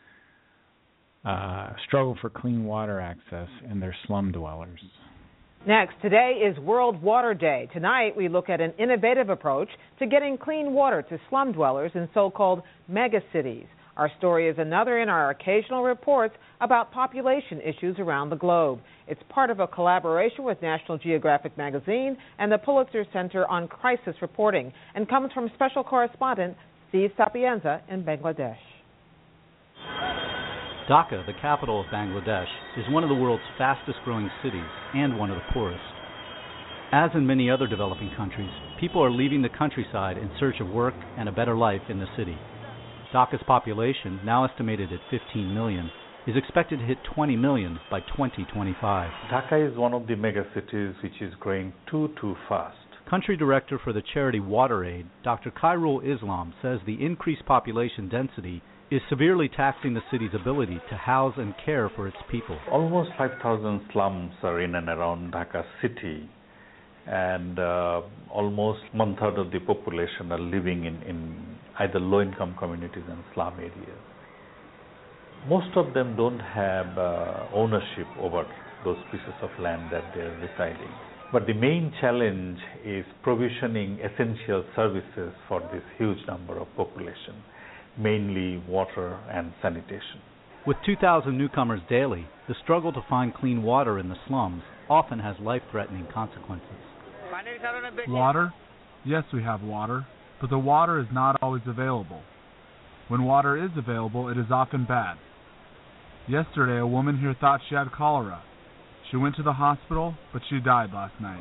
uh, struggle for clean water access and their slum dwellers. Next, today is World Water Day. Tonight, we look at an innovative approach to getting clean water to slum dwellers in so-called megacities. Our story is another in our occasional reports about population issues around the globe. It's part of a collaboration with National Geographic Magazine and the Pulitzer Center on Crisis Reporting, and comes from special correspondent Steve Sapienza in Bangladesh. Dhaka, the capital of Bangladesh, is one of the world's fastest-growing cities and one of the poorest. As in many other developing countries, people are leaving the countryside in search of work and a better life in the city. Dhaka's population, now estimated at fifteen million, is expected to hit twenty million by twenty twenty-five. Dhaka is one of the megacities which is growing too, too fast. Country Director for the charity WaterAid, Doctor Khairul Islam, says the increased population density is severely taxing the city's ability to house and care for its people. Almost five thousand slums are in and around Dhaka city, and uh, almost one-third of the population are living in, in either low-income communities and slum areas. Most of them don't have uh, ownership over those pieces of land that they're residing. But the main challenge is provisioning essential services for this huge number of population, mainly water and sanitation. With two thousand newcomers daily, the struggle to find clean water in the slums often has life-threatening consequences. Water? Yes, we have water, but the water is not always available. When water is available, it is often bad. Yesterday, a woman here thought she had cholera. She went to the hospital, but she died last night.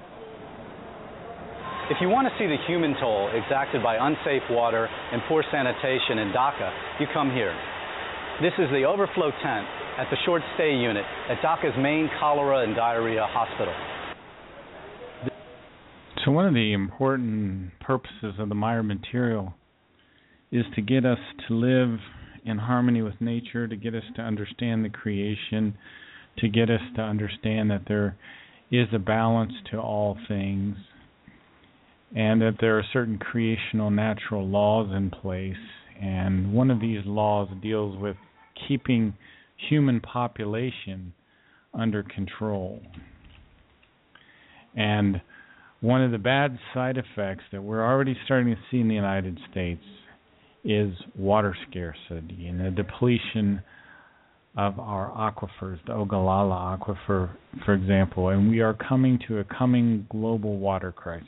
If you want to see the human toll exacted by unsafe water and poor sanitation in Dhaka, you come here. This is the overflow tent at the short stay unit at Dhaka's main cholera and diarrhea hospital. So one of the important purposes of the Meyer material is to get us to live in harmony with nature, to get us to understand the creation, to get us to understand that there is a balance to all things, and that there are certain creational natural laws in place. And one of these laws deals with keeping human population under control. And one of the bad side effects that we're already starting to see in the United States is water scarcity and the depletion of our aquifers, the Ogallala Aquifer, for example. And we are coming to a coming global water crisis.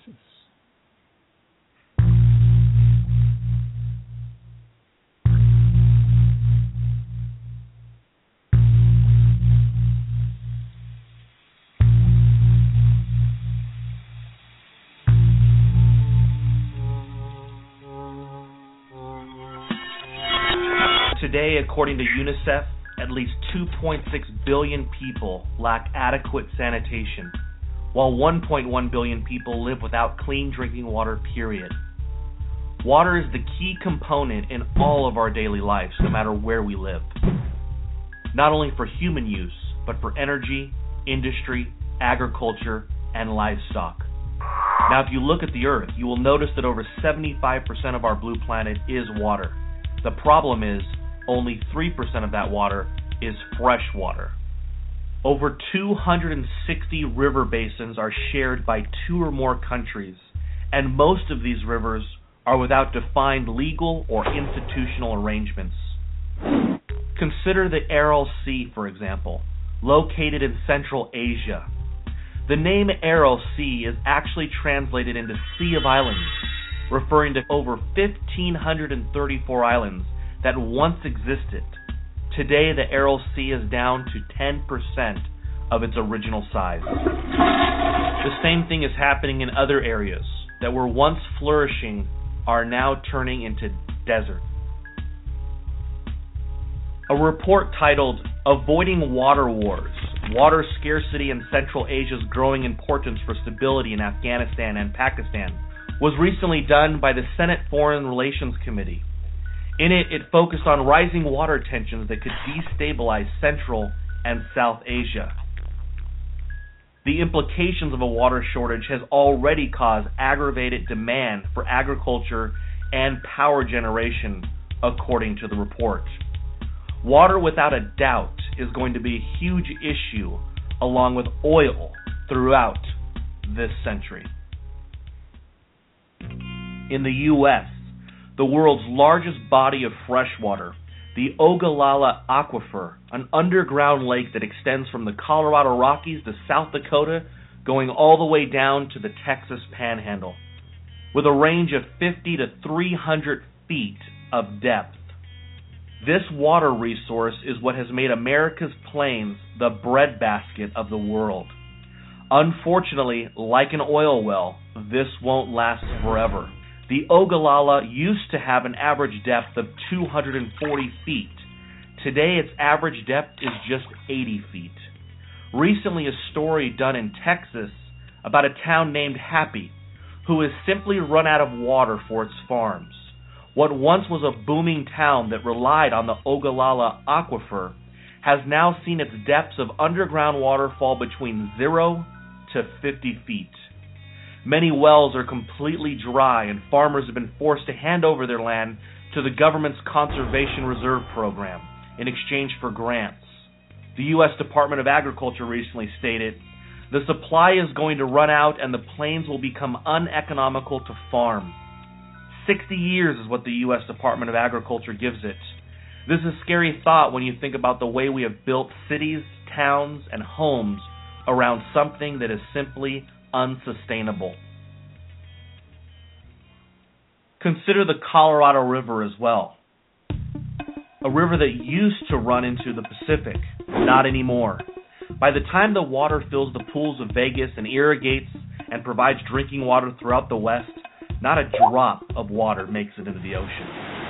Today, according to UNICEF, at least two point six billion people lack adequate sanitation, while one point one billion people live without clean drinking water, period. Water is the key component in all of our daily lives, no matter where we live. Not only for human use, but for energy, industry, agriculture, and livestock. Now, if you look at the Earth, you will notice that over seventy-five percent of our blue planet is water. The problem is, only three percent of that water is fresh water. Over two hundred sixty river basins are shared by two or more countries, and most of these rivers are without defined legal or institutional arrangements. Consider the Aral Sea, for example, located in Central Asia. The name Aral Sea is actually translated into Sea of Islands, referring to over one thousand five hundred thirty-four islands that once existed. Today, the Aral Sea is down to ten percent of its original size. The same thing is happening in other areas that were once flourishing are now turning into desert. A report titled Avoiding Water Wars, Water Scarcity and Central Asia's Growing Importance for Stability in Afghanistan and Pakistan was recently done by the Senate Foreign Relations Committee. In it, it focused on rising water tensions that could destabilize Central and South Asia. The implications of a water shortage has already caused aggravated demand for agriculture and power generation, according to the report. Water, without a doubt, is going to be a huge issue, along with oil, throughout this century. In the U S, the world's largest body of fresh water, the Ogallala Aquifer, an underground lake that extends from the Colorado Rockies to South Dakota, going all the way down to the Texas Panhandle, with a range of fifty to three hundred feet of depth. This water resource is what has made America's plains the breadbasket of the world. Unfortunately, like an oil well, this won't last forever. The Ogallala used to have an average depth of two hundred forty feet. Today, its average depth is just eighty feet. Recently, a story done in Texas about a town named Happy, who has simply run out of water for its farms. What once was a booming town that relied on the Ogallala Aquifer has now seen its depths of underground water fall between zero to fifty feet. Many wells are completely dry, and farmers have been forced to hand over their land to the government's Conservation Reserve Program in exchange for grants. The U S Department of Agriculture recently stated, "The supply is going to run out and the plains will become uneconomical to farm." Sixty years is what the U S Department of Agriculture gives it. This is a scary thought when you think about the way we have built cities, towns, and homes around something that is simply unsustainable. Consider the Colorado River as well. A river that used to run into the Pacific, not anymore. By the time the water fills the pools of Vegas and irrigates and provides drinking water throughout the West, not a drop of water makes it into the ocean.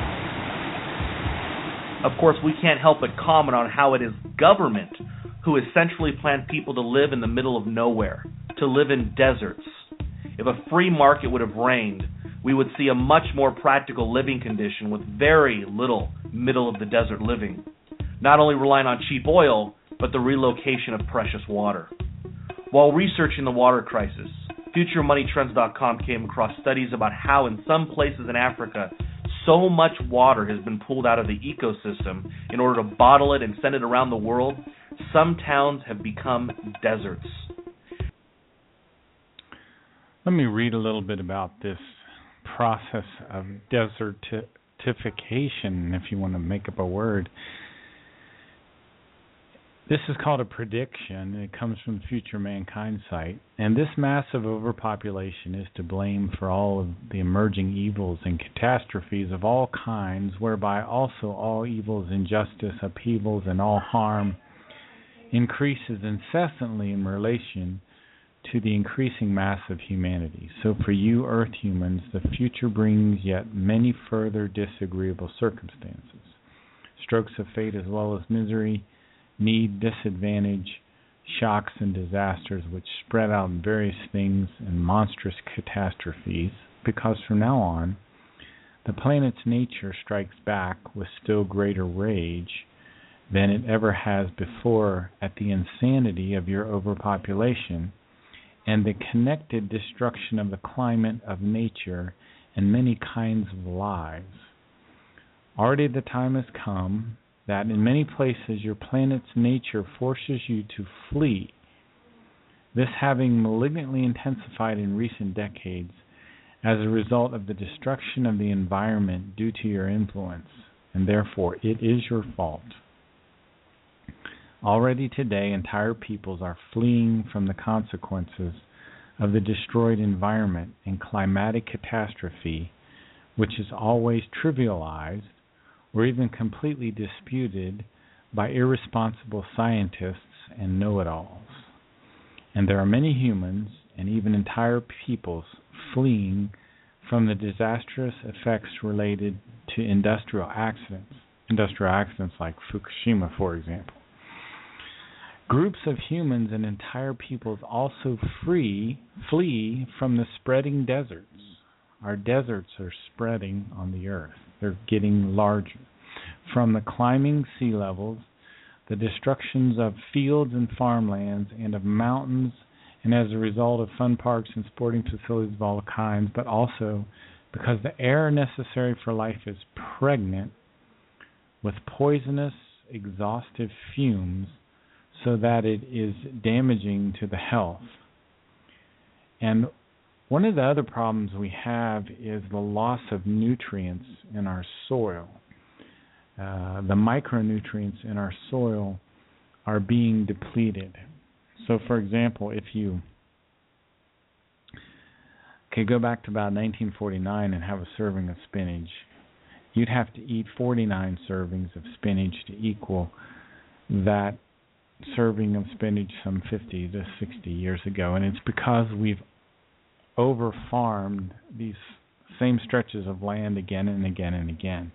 Of course, we can't help but comment on how it is government who essentially planned people to live in the middle of nowhere, to live in deserts. If a free market would have reigned, we would see a much more practical living condition with very little middle-of-the-desert living, not only relying on cheap oil, but the relocation of precious water. While researching the water crisis, Future Money Trends dot com came across studies about how in some places in Africa, so much water has been pulled out of the ecosystem in order to bottle it and send it around the world, some towns have become deserts. Let me read a little bit about this process of desertification, if you want to make up a word. This is called a prediction. It comes from the Future Mankind site. And this massive overpopulation is to blame for all of the emerging evils and catastrophes of all kinds, whereby also all evils, injustice, upheavals, and all harm increases incessantly in relation to the increasing mass of humanity. So for you Earth humans, the future brings yet many further disagreeable circumstances, strokes of fate as well as misery, need, disadvantage, shocks, and disasters which spread out in various things and monstrous catastrophes, because from now on, the planet's nature strikes back with still greater rage than it ever has before at the insanity of your overpopulation and the connected destruction of the climate, of nature, and many kinds of lives. Already the time has come that in many places your planet's nature forces you to flee, this having malignantly intensified in recent decades as a result of the destruction of the environment due to your influence, and therefore it is your fault. Already today, entire peoples are fleeing from the consequences of the destroyed environment and climatic catastrophe, which is always trivialized or even completely disputed by irresponsible scientists and know-it-alls. And there are many humans and even entire peoples fleeing from the disastrous effects related to industrial accidents, industrial accidents like Fukushima, for example. Groups of humans and entire peoples also free, flee from the spreading deserts. Our deserts are spreading on the earth. They're getting larger. From the climbing sea levels, the destructions of fields and farmlands, and of mountains, and as a result of fun parks and sporting facilities of all kinds, but also because the air necessary for life is pregnant with poisonous, exhaustive fumes, so that it is damaging to the health. And one of the other problems we have is the loss of nutrients in our soil. Uh, the micronutrients in our soil are being depleted. So, for example, if you could go back to about nineteen forty-nine and have a serving of spinach, you'd have to eat forty-nine servings of spinach to equal that serving of spinach some fifty to sixty years ago. And it's because we've over-farmed these same stretches of land again and again and again.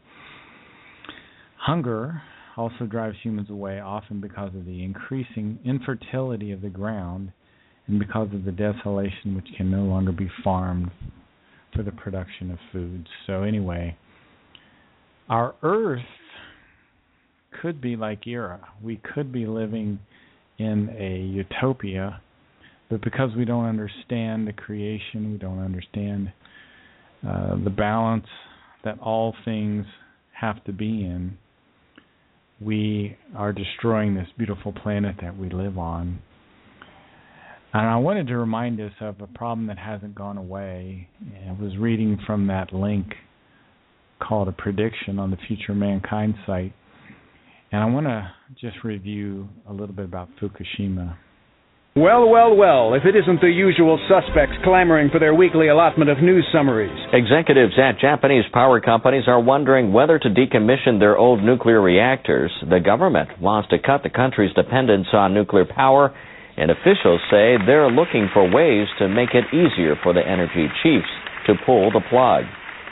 Hunger also drives humans away, often because of the increasing infertility of the ground and because of the desolation which can no longer be farmed for the production of food. So anyway, our earth could be like Era. We could be living in a utopia, but because we don't understand the creation, we don't understand uh, the balance that all things have to be in, we are destroying this beautiful planet that we live on. And I wanted to remind us of a problem that hasn't gone away. I was reading from that link called A Prediction on the Future Mankind site. And I want to just review a little bit about Fukushima. Well, well, well, if it isn't the usual suspects clamoring for their weekly allotment of news summaries. Executives at Japanese power companies are wondering whether to decommission their old nuclear reactors. The government wants to cut the country's dependence on nuclear power, and officials say they're looking for ways to make it easier for the energy chiefs to pull the plug.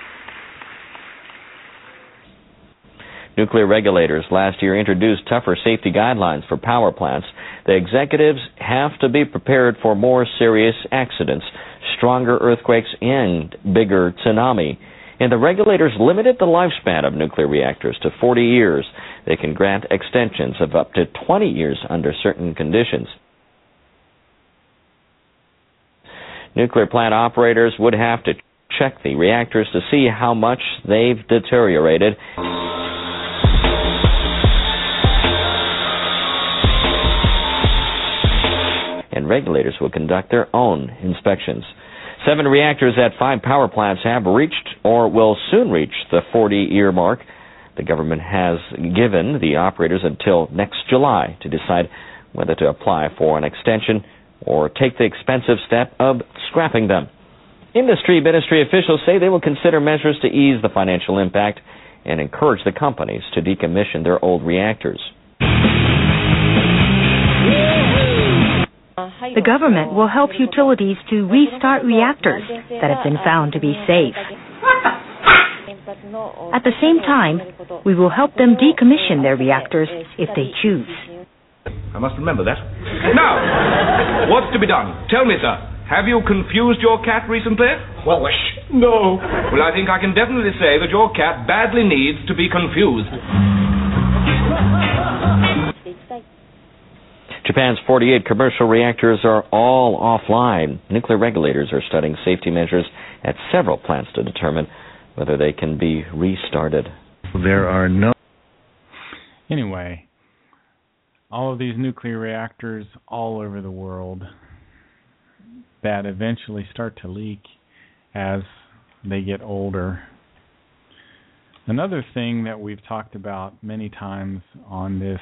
Nuclear regulators last year introduced tougher safety guidelines for power plants. The executives have to be prepared for more serious accidents, stronger earthquakes, and bigger tsunami. And the regulators limited the lifespan of nuclear reactors to forty years. They can grant extensions of up to twenty years under certain conditions. Nuclear plant operators would have to check the reactors to see how much they've deteriorated. And regulators will conduct their own inspections. Seven reactors at five power plants have reached or will soon reach the forty-year mark. The government has given the operators until next July to decide whether to apply for an extension or take the expensive step of scrapping them. Industry ministry officials say they will consider measures to ease the financial impact and encourage the companies to decommission their old reactors. The government will help utilities to restart reactors that have been found to be safe. At the same time, we will help them decommission their reactors if they choose. I must remember that. Now, what's to be done? Tell me, sir, have you confused your cat recently? Well, shh, no. Well, I think I can definitely say that your cat badly needs to be confused. Japan's forty-eight commercial reactors are all offline. Nuclear regulators are studying safety measures at several plants to determine whether they can be restarted. There are no... Anyway, all of these nuclear reactors all over the world that eventually start to leak as they get older. Another thing that we've talked about many times on this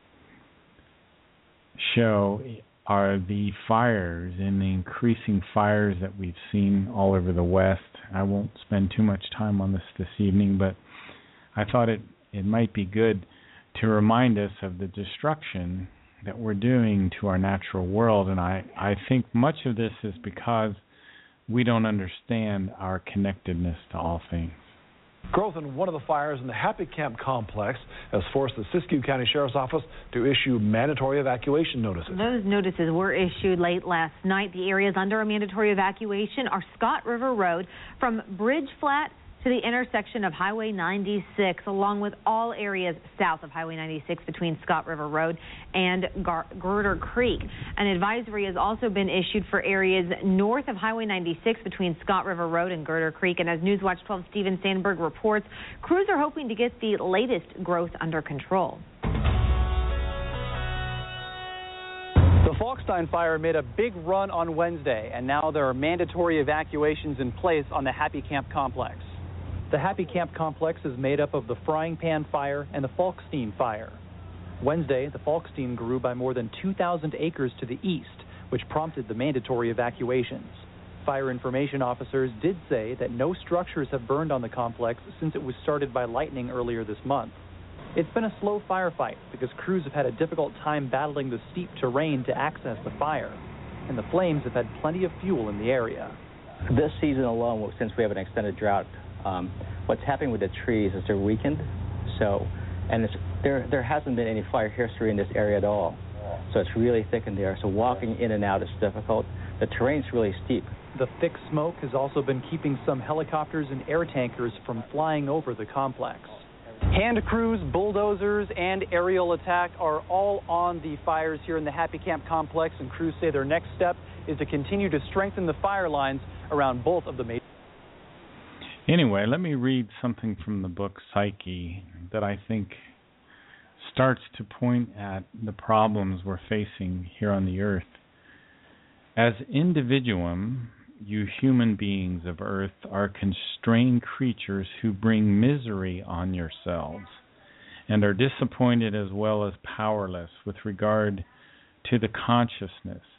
show are the fires and the increasing fires that we've seen all over the West. I won't spend too much time on this this evening, but I thought it, it might be good to remind us of the destruction that we're doing to our natural world. And I, I think much of this is because we don't understand our connectedness to all things. Growth in one of the fires in the Happy Camp complex has forced the Siskiyou County Sheriff's Office to issue mandatory evacuation notices. Those notices were issued late last night. The areas under a mandatory evacuation are Scott River Road from Bridge Flat to the intersection of Highway ninety-six, along with all areas south of Highway ninety-six between Scott River Road and Gar Girder Creek. An advisory has also been issued for areas north of Highway ninety-six between Scott River Road and Girder Creek. And as Newswatch twelve Steven Sandberg reports, crews are hoping to get the latest growth under control. The Falkstein fire made a big run on Wednesday, and now there are mandatory evacuations in place on the Happy Camp complex. The Happy Camp complex is made up of the Frying Pan Fire and the Falkstein Fire. Wednesday, the Falkstein grew by more than two thousand acres to the east, which prompted the mandatory evacuations. Fire information officers did say that no structures have burned on the complex since it was started by lightning earlier this month. It's been a slow firefight because crews have had a difficult time battling the steep terrain to access the fire, and the flames have had plenty of fuel in the area. This season alone, since we have an extended drought, Um, what's happening with the trees is they're weakened, so, and it's, there there hasn't been any fire history in this area at all, so it's really thick in there, so walking in and out is difficult. The terrain's really steep. The thick smoke has also been keeping some helicopters and air tankers from flying over the complex. Hand crews, bulldozers, and aerial attack are all on the fires here in the Happy Camp complex, and crews say their next step is to continue to strengthen the fire lines around both of the major. Anyway, let me read something from the book Psyche that I think starts to point at the problems we're facing here on the earth. As individuum, you human beings of earth are constrained creatures who bring misery on yourselves and are disappointed as well as powerless with regard to the consciousness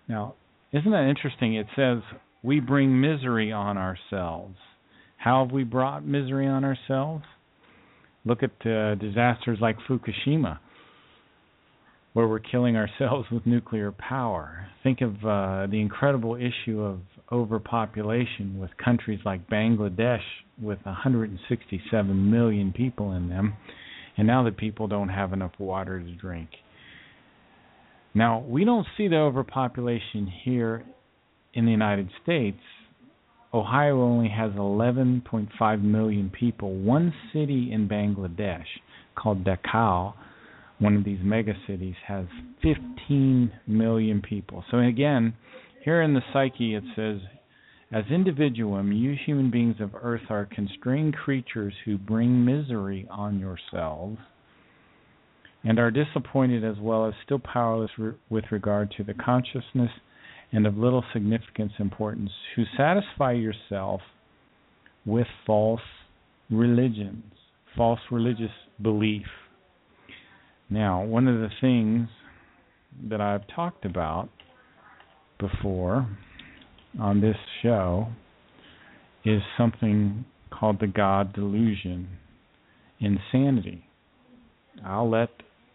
Now, isn't that interesting? It says, we bring misery on ourselves. How have we brought misery on ourselves? Look at uh, disasters like Fukushima, where we're killing ourselves with nuclear power. Think of uh, the incredible issue of overpopulation with countries like Bangladesh with one hundred sixty-seven million people in them, and now the people don't have enough water to drink. Now, we don't see the overpopulation here in the United States. Ohio only has eleven point five million people. One city in Bangladesh called Dhaka, one of these mega cities, has fifteen million people. So again, here in the psyche it says, as individuum, you human beings of earth are constrained creatures who bring misery on yourselves and are disappointed as well as still powerless re- with regard to the consciousness and of little significance importance, who satisfy yourself with false religions, false religious belief. Now, one of the things that I've talked about before on this show is something called the God delusion, insanity. I'll let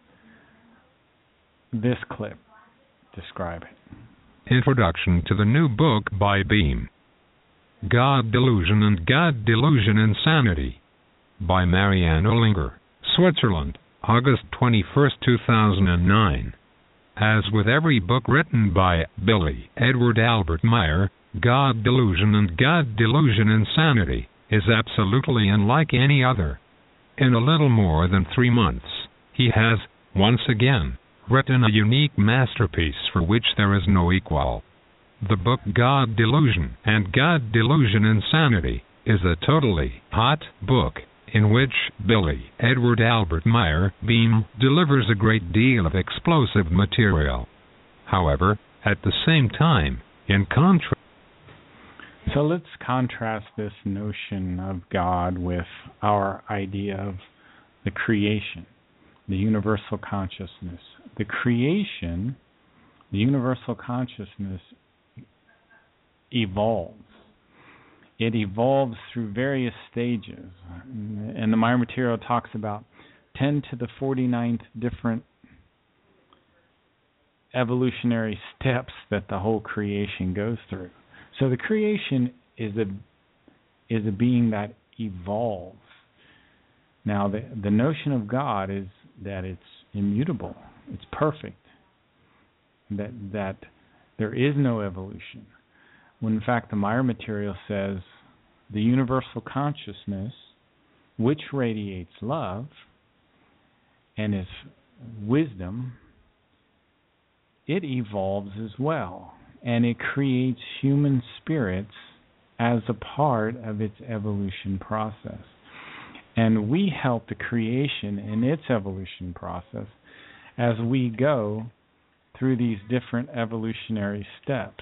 this clip describe it. Introduction to the new book by Beam, God Delusion and God Delusion Insanity, by Marianne Ollinger, Switzerland, August twenty-first, two thousand nine. As with every book written by Billy Edward Albert Meyer, God Delusion and God Delusion Insanity is absolutely unlike any other. In a little more than three months, he has, once again, written a unique masterpiece for which there is no equal. The book God Delusion and God Delusion Insanity is a totally hot book in which Billy Edward Albert Meyer Beam delivers a great deal of explosive material. However, at the same time, in contrast... So let's contrast this notion of God with our idea of the creation, the universal consciousness. The creation, the universal consciousness, evolves. It evolves through various stages. And the Meyer material talks about ten to the forty-ninth different evolutionary steps that the whole creation goes through. So the creation is a is a being that evolves. Now, the the notion of God is that it's immutable. It's perfect. That that there is no evolution. When in fact the Meyer material says the universal consciousness, which radiates love and is wisdom, it evolves as well. And it creates human spirits as a part of its evolution process. And we help the creation in its evolution process as we go through these different evolutionary steps.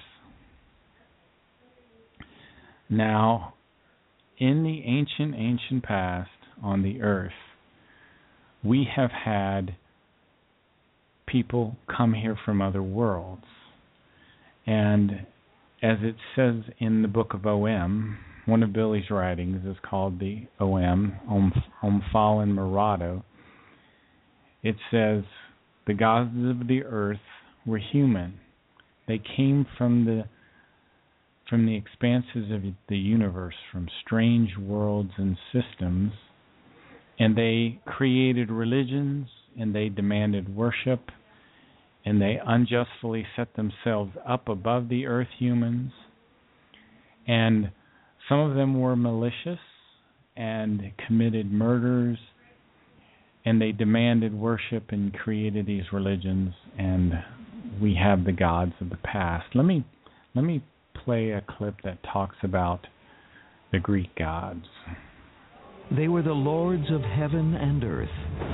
Now, in the ancient, ancient past on the earth, we have had people come here from other worlds. And as it says in the book of O M, one of Billy's writings is called the O M, Omphalen Murado. It says, the gods of the earth were human. They came from the from the expanses of the universe, from strange worlds and systems, and they created religions, and they demanded worship, and they unjustly set themselves up above the earth humans. And some of them were malicious and committed murders, and they demanded worship and created these religions, and we have the gods of the past. Let me let me play a clip that talks about the Greek gods. They were the lords of heaven and earth,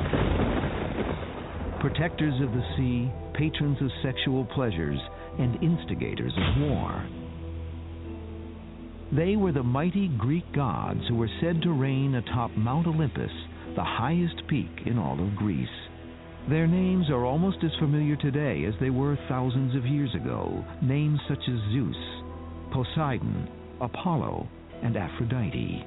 protectors of the sea, patrons of sexual pleasures, and instigators of war. They were the mighty Greek gods who were said to reign atop Mount Olympus, the highest peak in all of Greece. Their names are almost as familiar today as they were thousands of years ago. Names such as Zeus, Poseidon, Apollo, and Aphrodite.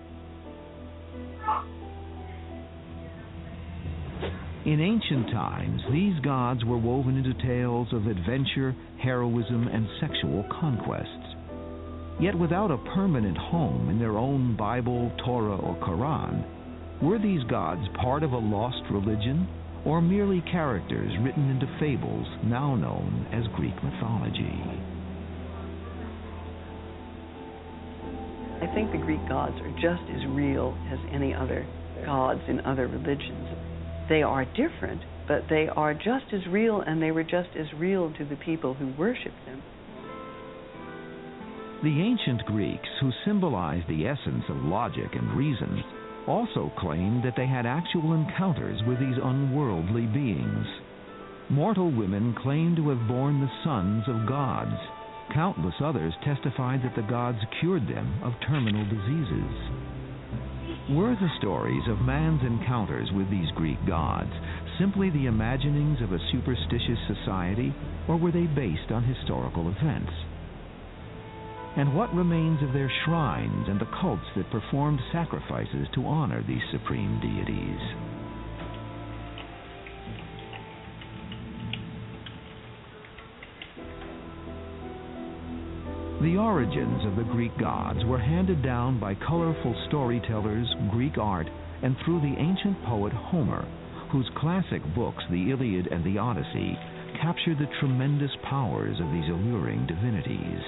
In ancient times, these gods were woven into tales of adventure, heroism, and sexual conquests. Yet without a permanent home in their own Bible, Torah, or Quran, were these gods part of a lost religion, or merely characters written into fables now known as Greek mythology? I think the Greek gods are just as real as any other gods in other religions. They are different, but they are just as real, and they were just as real to the people who worship them. The ancient Greeks, who symbolized the essence of logic and reason, also claimed that they had actual encounters with these unworldly beings. Mortal women claimed to have borne the sons of gods. Countless others testified that the gods cured them of terminal diseases. Were the stories of man's encounters with these Greek gods simply the imaginings of a superstitious society, or were they based on historical events? And what remains of their shrines and the cults that performed sacrifices to honor these supreme deities? The origins of the Greek gods were handed down by colorful storytellers, Greek art, and through the ancient poet Homer, whose classic books, the Iliad and the Odyssey, capture the tremendous powers of these alluring divinities.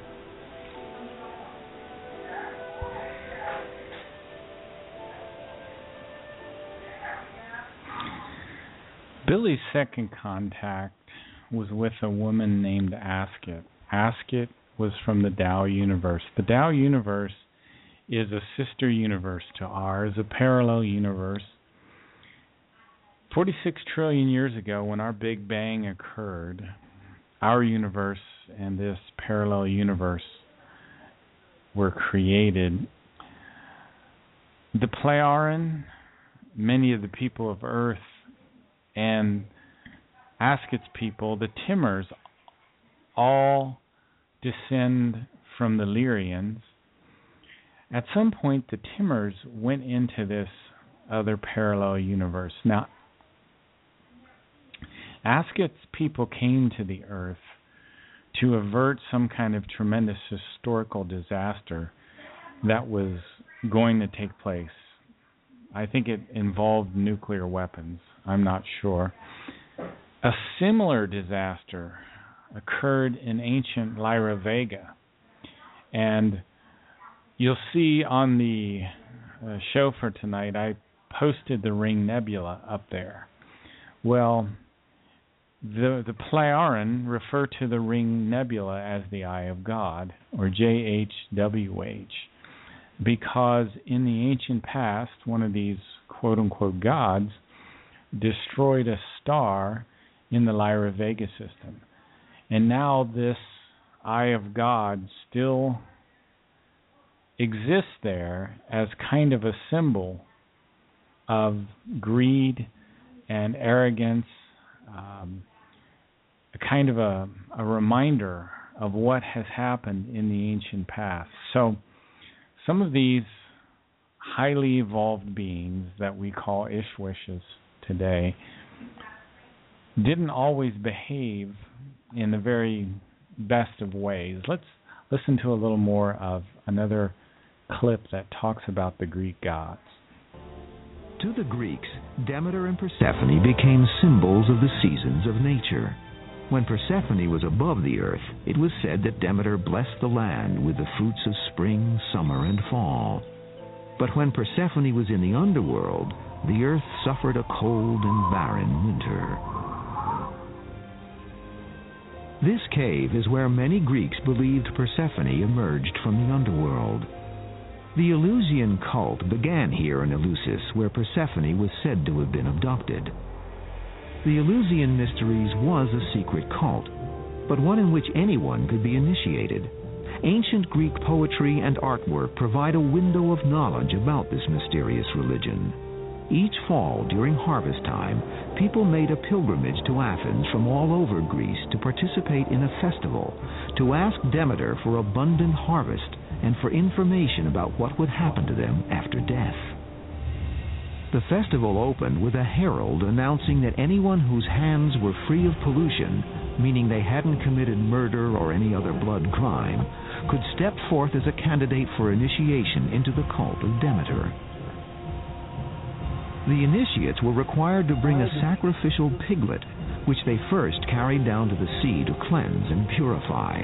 Billy's second contact was with a woman named Asket. Asket was from the Tao universe. The Tao universe is a sister universe to ours, a parallel universe. forty-six trillion years ago, when our Big Bang occurred, our universe and this parallel universe were created. The Plejaren, many of the people of Earth, and Asket's people, the Timmers, all descend from the Lyrians. At some point, the Timmers went into this other parallel universe. Now, Asket's people came to the Earth to avert some kind of tremendous historical disaster that was going to take place. I think it involved nuclear weapons. I'm not sure. A similar disaster occurred in ancient Lyra Vega. And you'll see on the uh, show for tonight, I posted the Ring Nebula up there. Well, the, the Plejaren refer to the Ring Nebula as the Eye of God, or J H W H, because in the ancient past, one of these quote-unquote gods destroyed a star in the Lyra Vega system. And now this Eye of God still exists there as kind of a symbol of greed and arrogance, um, a kind of a, a reminder of what has happened in the ancient past. So some of these highly evolved beings that we call Ishwishes today didn't always behave in the very best of ways. Let's listen to a little more of another clip that talks about the Greek gods. To the Greeks, Demeter and Persephone became symbols of the seasons of nature. When Persephone was above the earth, it was said that Demeter blessed the land with the fruits of spring, summer, and fall. But when Persephone was in the underworld, the earth suffered a cold and barren winter. This cave is where many Greeks believed Persephone emerged from the underworld. The Eleusinian cult began here in Eleusis, where Persephone was said to have been abducted. The Eleusinian Mysteries was a secret cult, but one in which anyone could be initiated. Ancient Greek poetry and artwork provide a window of knowledge about this mysterious religion. Each fall during harvest time, people made a pilgrimage to Athens from all over Greece to participate in a festival, to ask Demeter for abundant harvest and for information about what would happen to them after death. The festival opened with a herald announcing that anyone whose hands were free of pollution, meaning they hadn't committed murder or any other blood crime, could step forth as a candidate for initiation into the cult of Demeter. The initiates were required to bring a sacrificial piglet, which they first carried down to the sea to cleanse and purify.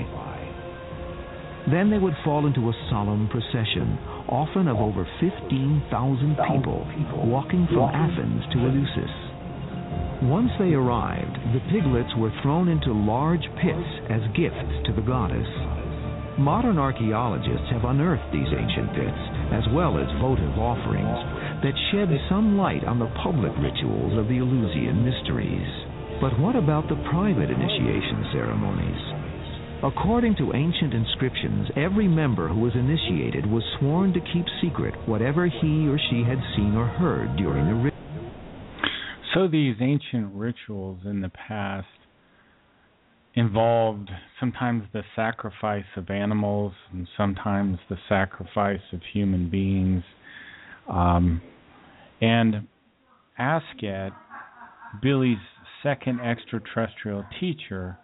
Then they would fall into a solemn procession, often of over fifteen thousand people, walking from Athens to Eleusis. Once they arrived, the piglets were thrown into large pits as gifts to the goddess. Modern archaeologists have unearthed these ancient pits, as well as votive offerings, that shed some light on the public rituals of the Eleusinian mysteries. But what about the private initiation ceremonies? According to ancient inscriptions, every member who was initiated was sworn to keep secret whatever he or she had seen or heard during the ritual. So these ancient rituals in the past involved sometimes the sacrifice of animals and sometimes the sacrifice of human beings. Um, and Asket, Billy's second extraterrestrial teacher,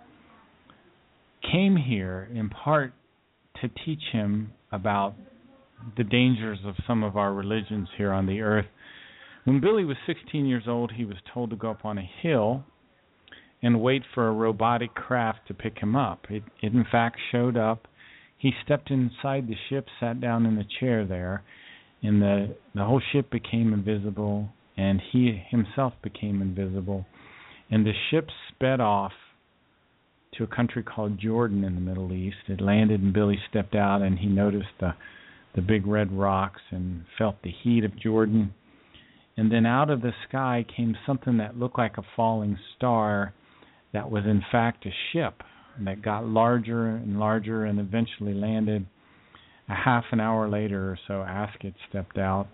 came here in part to teach him about the dangers of some of our religions here on the earth. When Billy was sixteen years old, he was told to go up on a hill and wait for a robotic craft to pick him up. It, it in fact showed up. He stepped inside the ship, sat down in a chair there, and the, the whole ship became invisible, and he himself became invisible. And the ship sped off to a country called Jordan in the Middle East. It landed, and Billy stepped out, and he noticed the, the big red rocks and felt the heat of Jordan. And then out of the sky came something that looked like a falling star that was in fact a ship that got larger and larger and eventually landed. A half an hour later or so, Asket stepped out,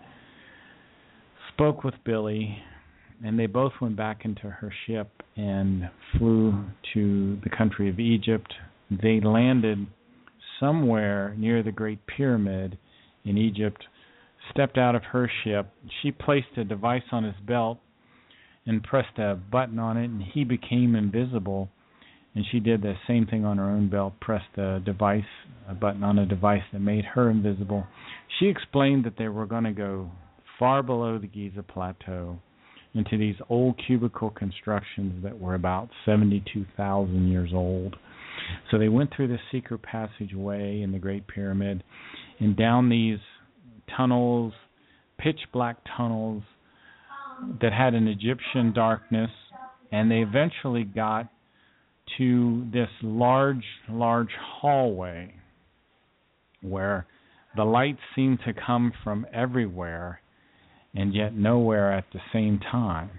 spoke with Billy, and they both went back into her ship and flew to the country of Egypt. They landed somewhere near the Great Pyramid in Egypt, stepped out of her ship. She placed a device on his belt and pressed a button on it, and he became invisible. And she did the same thing on her own belt, pressed a device, a button on a device that made her invisible. She explained that they were going to go far below the Giza Plateau into these old cubicle constructions that were about seventy-two thousand years old. So they went through this secret passageway in the Great Pyramid and down these tunnels, pitch black tunnels that had an Egyptian darkness, and they eventually got to this large, large hallway where the light seemed to come from everywhere and yet nowhere at the same time.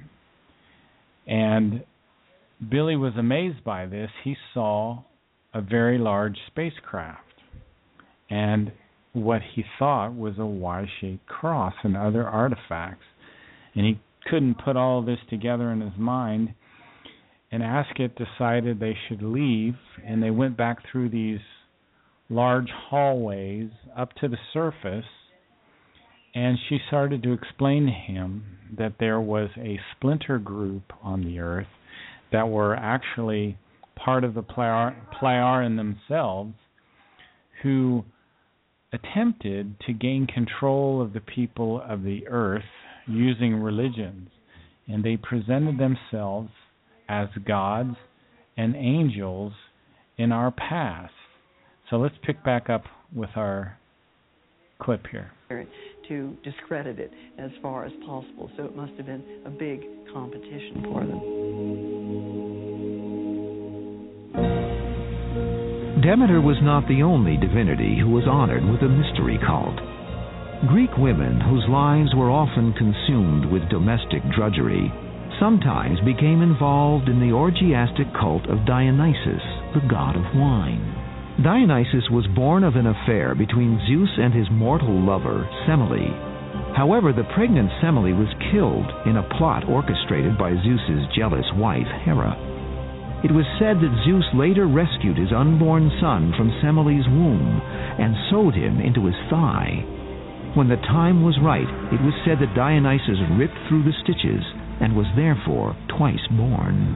And Billy was amazed by this. He saw a very large spacecraft, and what he thought was a Y-shaped cross and other artifacts. And he couldn't put all this together in his mind, and Asket decided they should leave, and they went back through these large hallways up to the surface, and she started to explain to him that there was a splinter group on the earth that were actually part of the Plejaren themselves, who attempted to gain control of the people of the earth using religions, and they presented themselves as gods and angels in our past. So let's pick back up with our clip here. To discredit it as far as possible, so it must have been a big competition for them. Demeter was not the only divinity who was honored with a mystery cult. Greek women, whose lives were often consumed with domestic drudgery, sometimes became involved in the orgiastic cult of Dionysus, the god of wine. Dionysus was born of an affair between Zeus and his mortal lover, Semele. However, the pregnant Semele was killed in a plot orchestrated by Zeus's jealous wife, Hera. It was said that Zeus later rescued his unborn son from Semele's womb and sewed him into his thigh. When the time was right, it was said that Dionysus ripped through the stitches and was therefore twice born.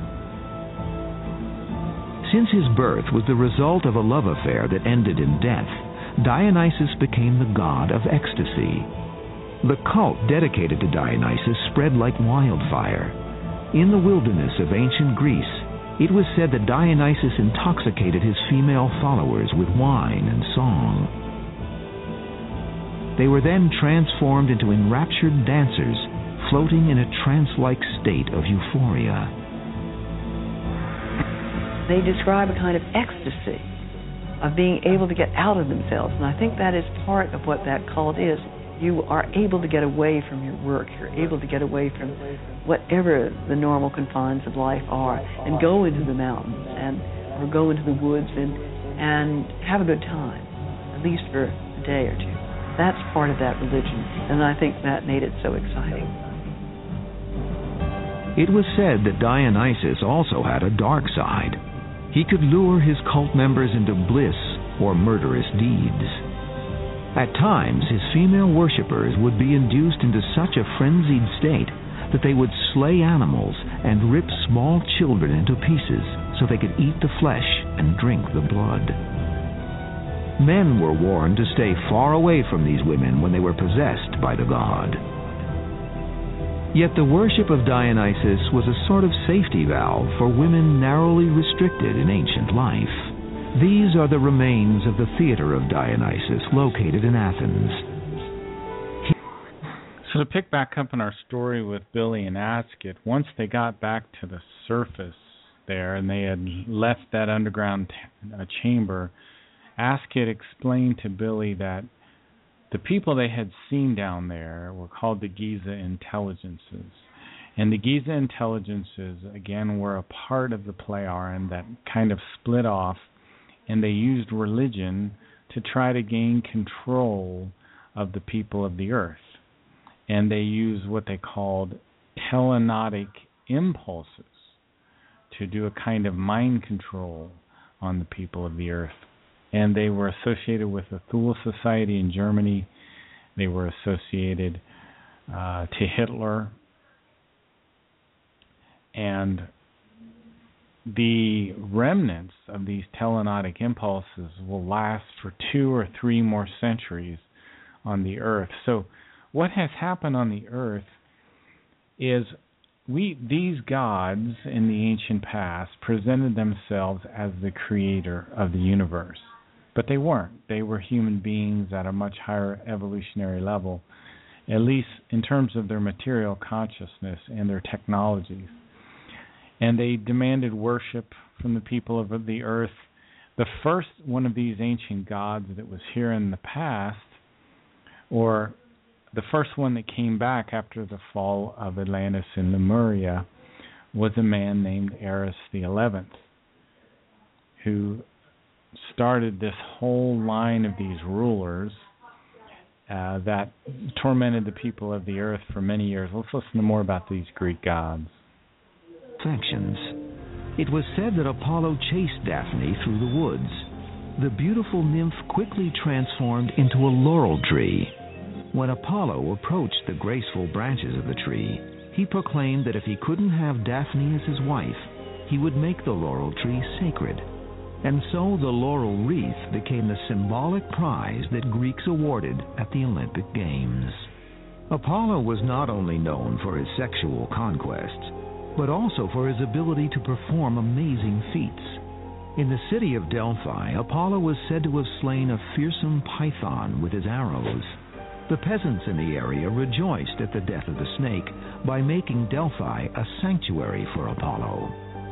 Since his birth was the result of a love affair that ended in death, Dionysus became the god of ecstasy. The cult dedicated to Dionysus spread like wildfire. In the wilderness of ancient Greece, it was said that Dionysus intoxicated his female followers with wine and song. They were then transformed into enraptured dancers, floating in a trance-like state of euphoria. They describe a kind of ecstasy of being able to get out of themselves, and I think that is part of what that cult is. You are able to get away from your work. You're able to get away from whatever the normal confines of life are and go into the mountains and or go into the woods and and have a good time, at least for a day or two. That's part of that religion, and I think that made it so exciting. It was said that Dionysus also had a dark side. He could lure his cult members into bliss or murderous deeds. At times, his female worshippers would be induced into such a frenzied state that they would slay animals and rip small children into pieces so they could eat the flesh and drink the blood. Men were warned to stay far away from these women when they were possessed by the god. Yet the worship of Dionysus was a sort of safety valve for women narrowly restricted in ancient life. These are the remains of the Theater of Dionysus, located in Athens. So to pick back up on our story with Billy and Ascot, once they got back to the surface there and they had left that underground t- uh, chamber, Ascot explained to Billy that the people they had seen down there were called the Giza Intelligences. And the Giza Intelligences, again, were a part of the Pleiaren that kind of split off, and they used religion to try to gain control of the people of the earth. And they used what they called telenotic impulses to do a kind of mind control on the people of the earth. And they were associated with the Thule Society in Germany. They were associated uh, to Hitler. And the remnants of these telenotic impulses will last for two or three more centuries on the earth. So what has happened on the earth is we these gods in the ancient past presented themselves as the creator of the universe. But they weren't. They were human beings at a much higher evolutionary level, at least in terms of their material consciousness and their technologies. And they demanded worship from the people of the earth. The first one of these ancient gods that was here in the past, or the first one that came back after the fall of Atlantis and Lemuria, was a man named Eris the Eleventh, who started this whole line of these rulers uh, that tormented the people of the earth for many years. Let's listen to more about these Greek gods. Affections. It was said that Apollo chased Daphne through the woods. The beautiful nymph quickly transformed into a laurel tree. When Apollo approached the graceful branches of the tree, he proclaimed that if he couldn't have Daphne as his wife, he would make the laurel tree sacred. And so the laurel wreath became the symbolic prize that Greeks awarded at the Olympic Games. Apollo was not only known for his sexual conquests, but also for his ability to perform amazing feats. In the city of Delphi, Apollo was said to have slain a fearsome python with his arrows. The peasants in the area rejoiced at the death of the snake by making Delphi a sanctuary for Apollo.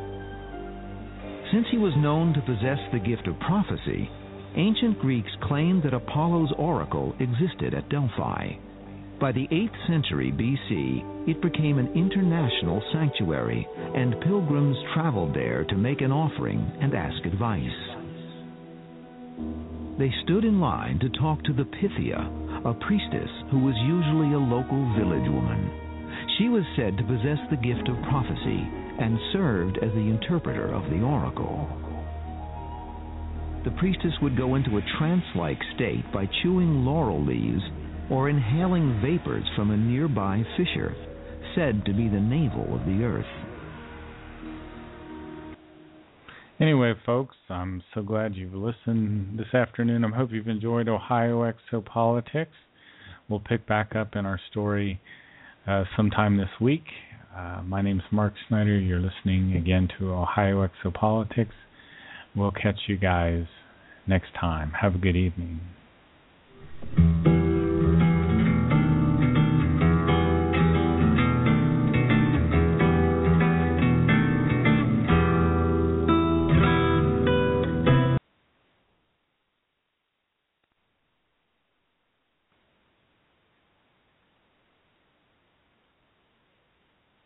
Since he was known to possess the gift of prophecy, ancient Greeks claimed that Apollo's oracle existed at Delphi. By the eighth century B C, it became an international sanctuary, and pilgrims traveled there to make an offering and ask advice. They stood in line to talk to the Pythia, a priestess who was usually a local village woman. She was said to possess the gift of prophecy and served as the interpreter of the oracle. The priestess would go into a trance-like state by chewing laurel leaves or inhaling vapors from a nearby fissure, said to be the navel of the earth. Anyway, folks, I'm so glad you've listened this afternoon. I hope you've enjoyed Ohio Exopolitics. We'll pick back up in our story uh, sometime this week. Uh, my name's Mark Snyder. You're listening again to Ohio Exopolitics. We'll catch you guys next time. Have a good evening.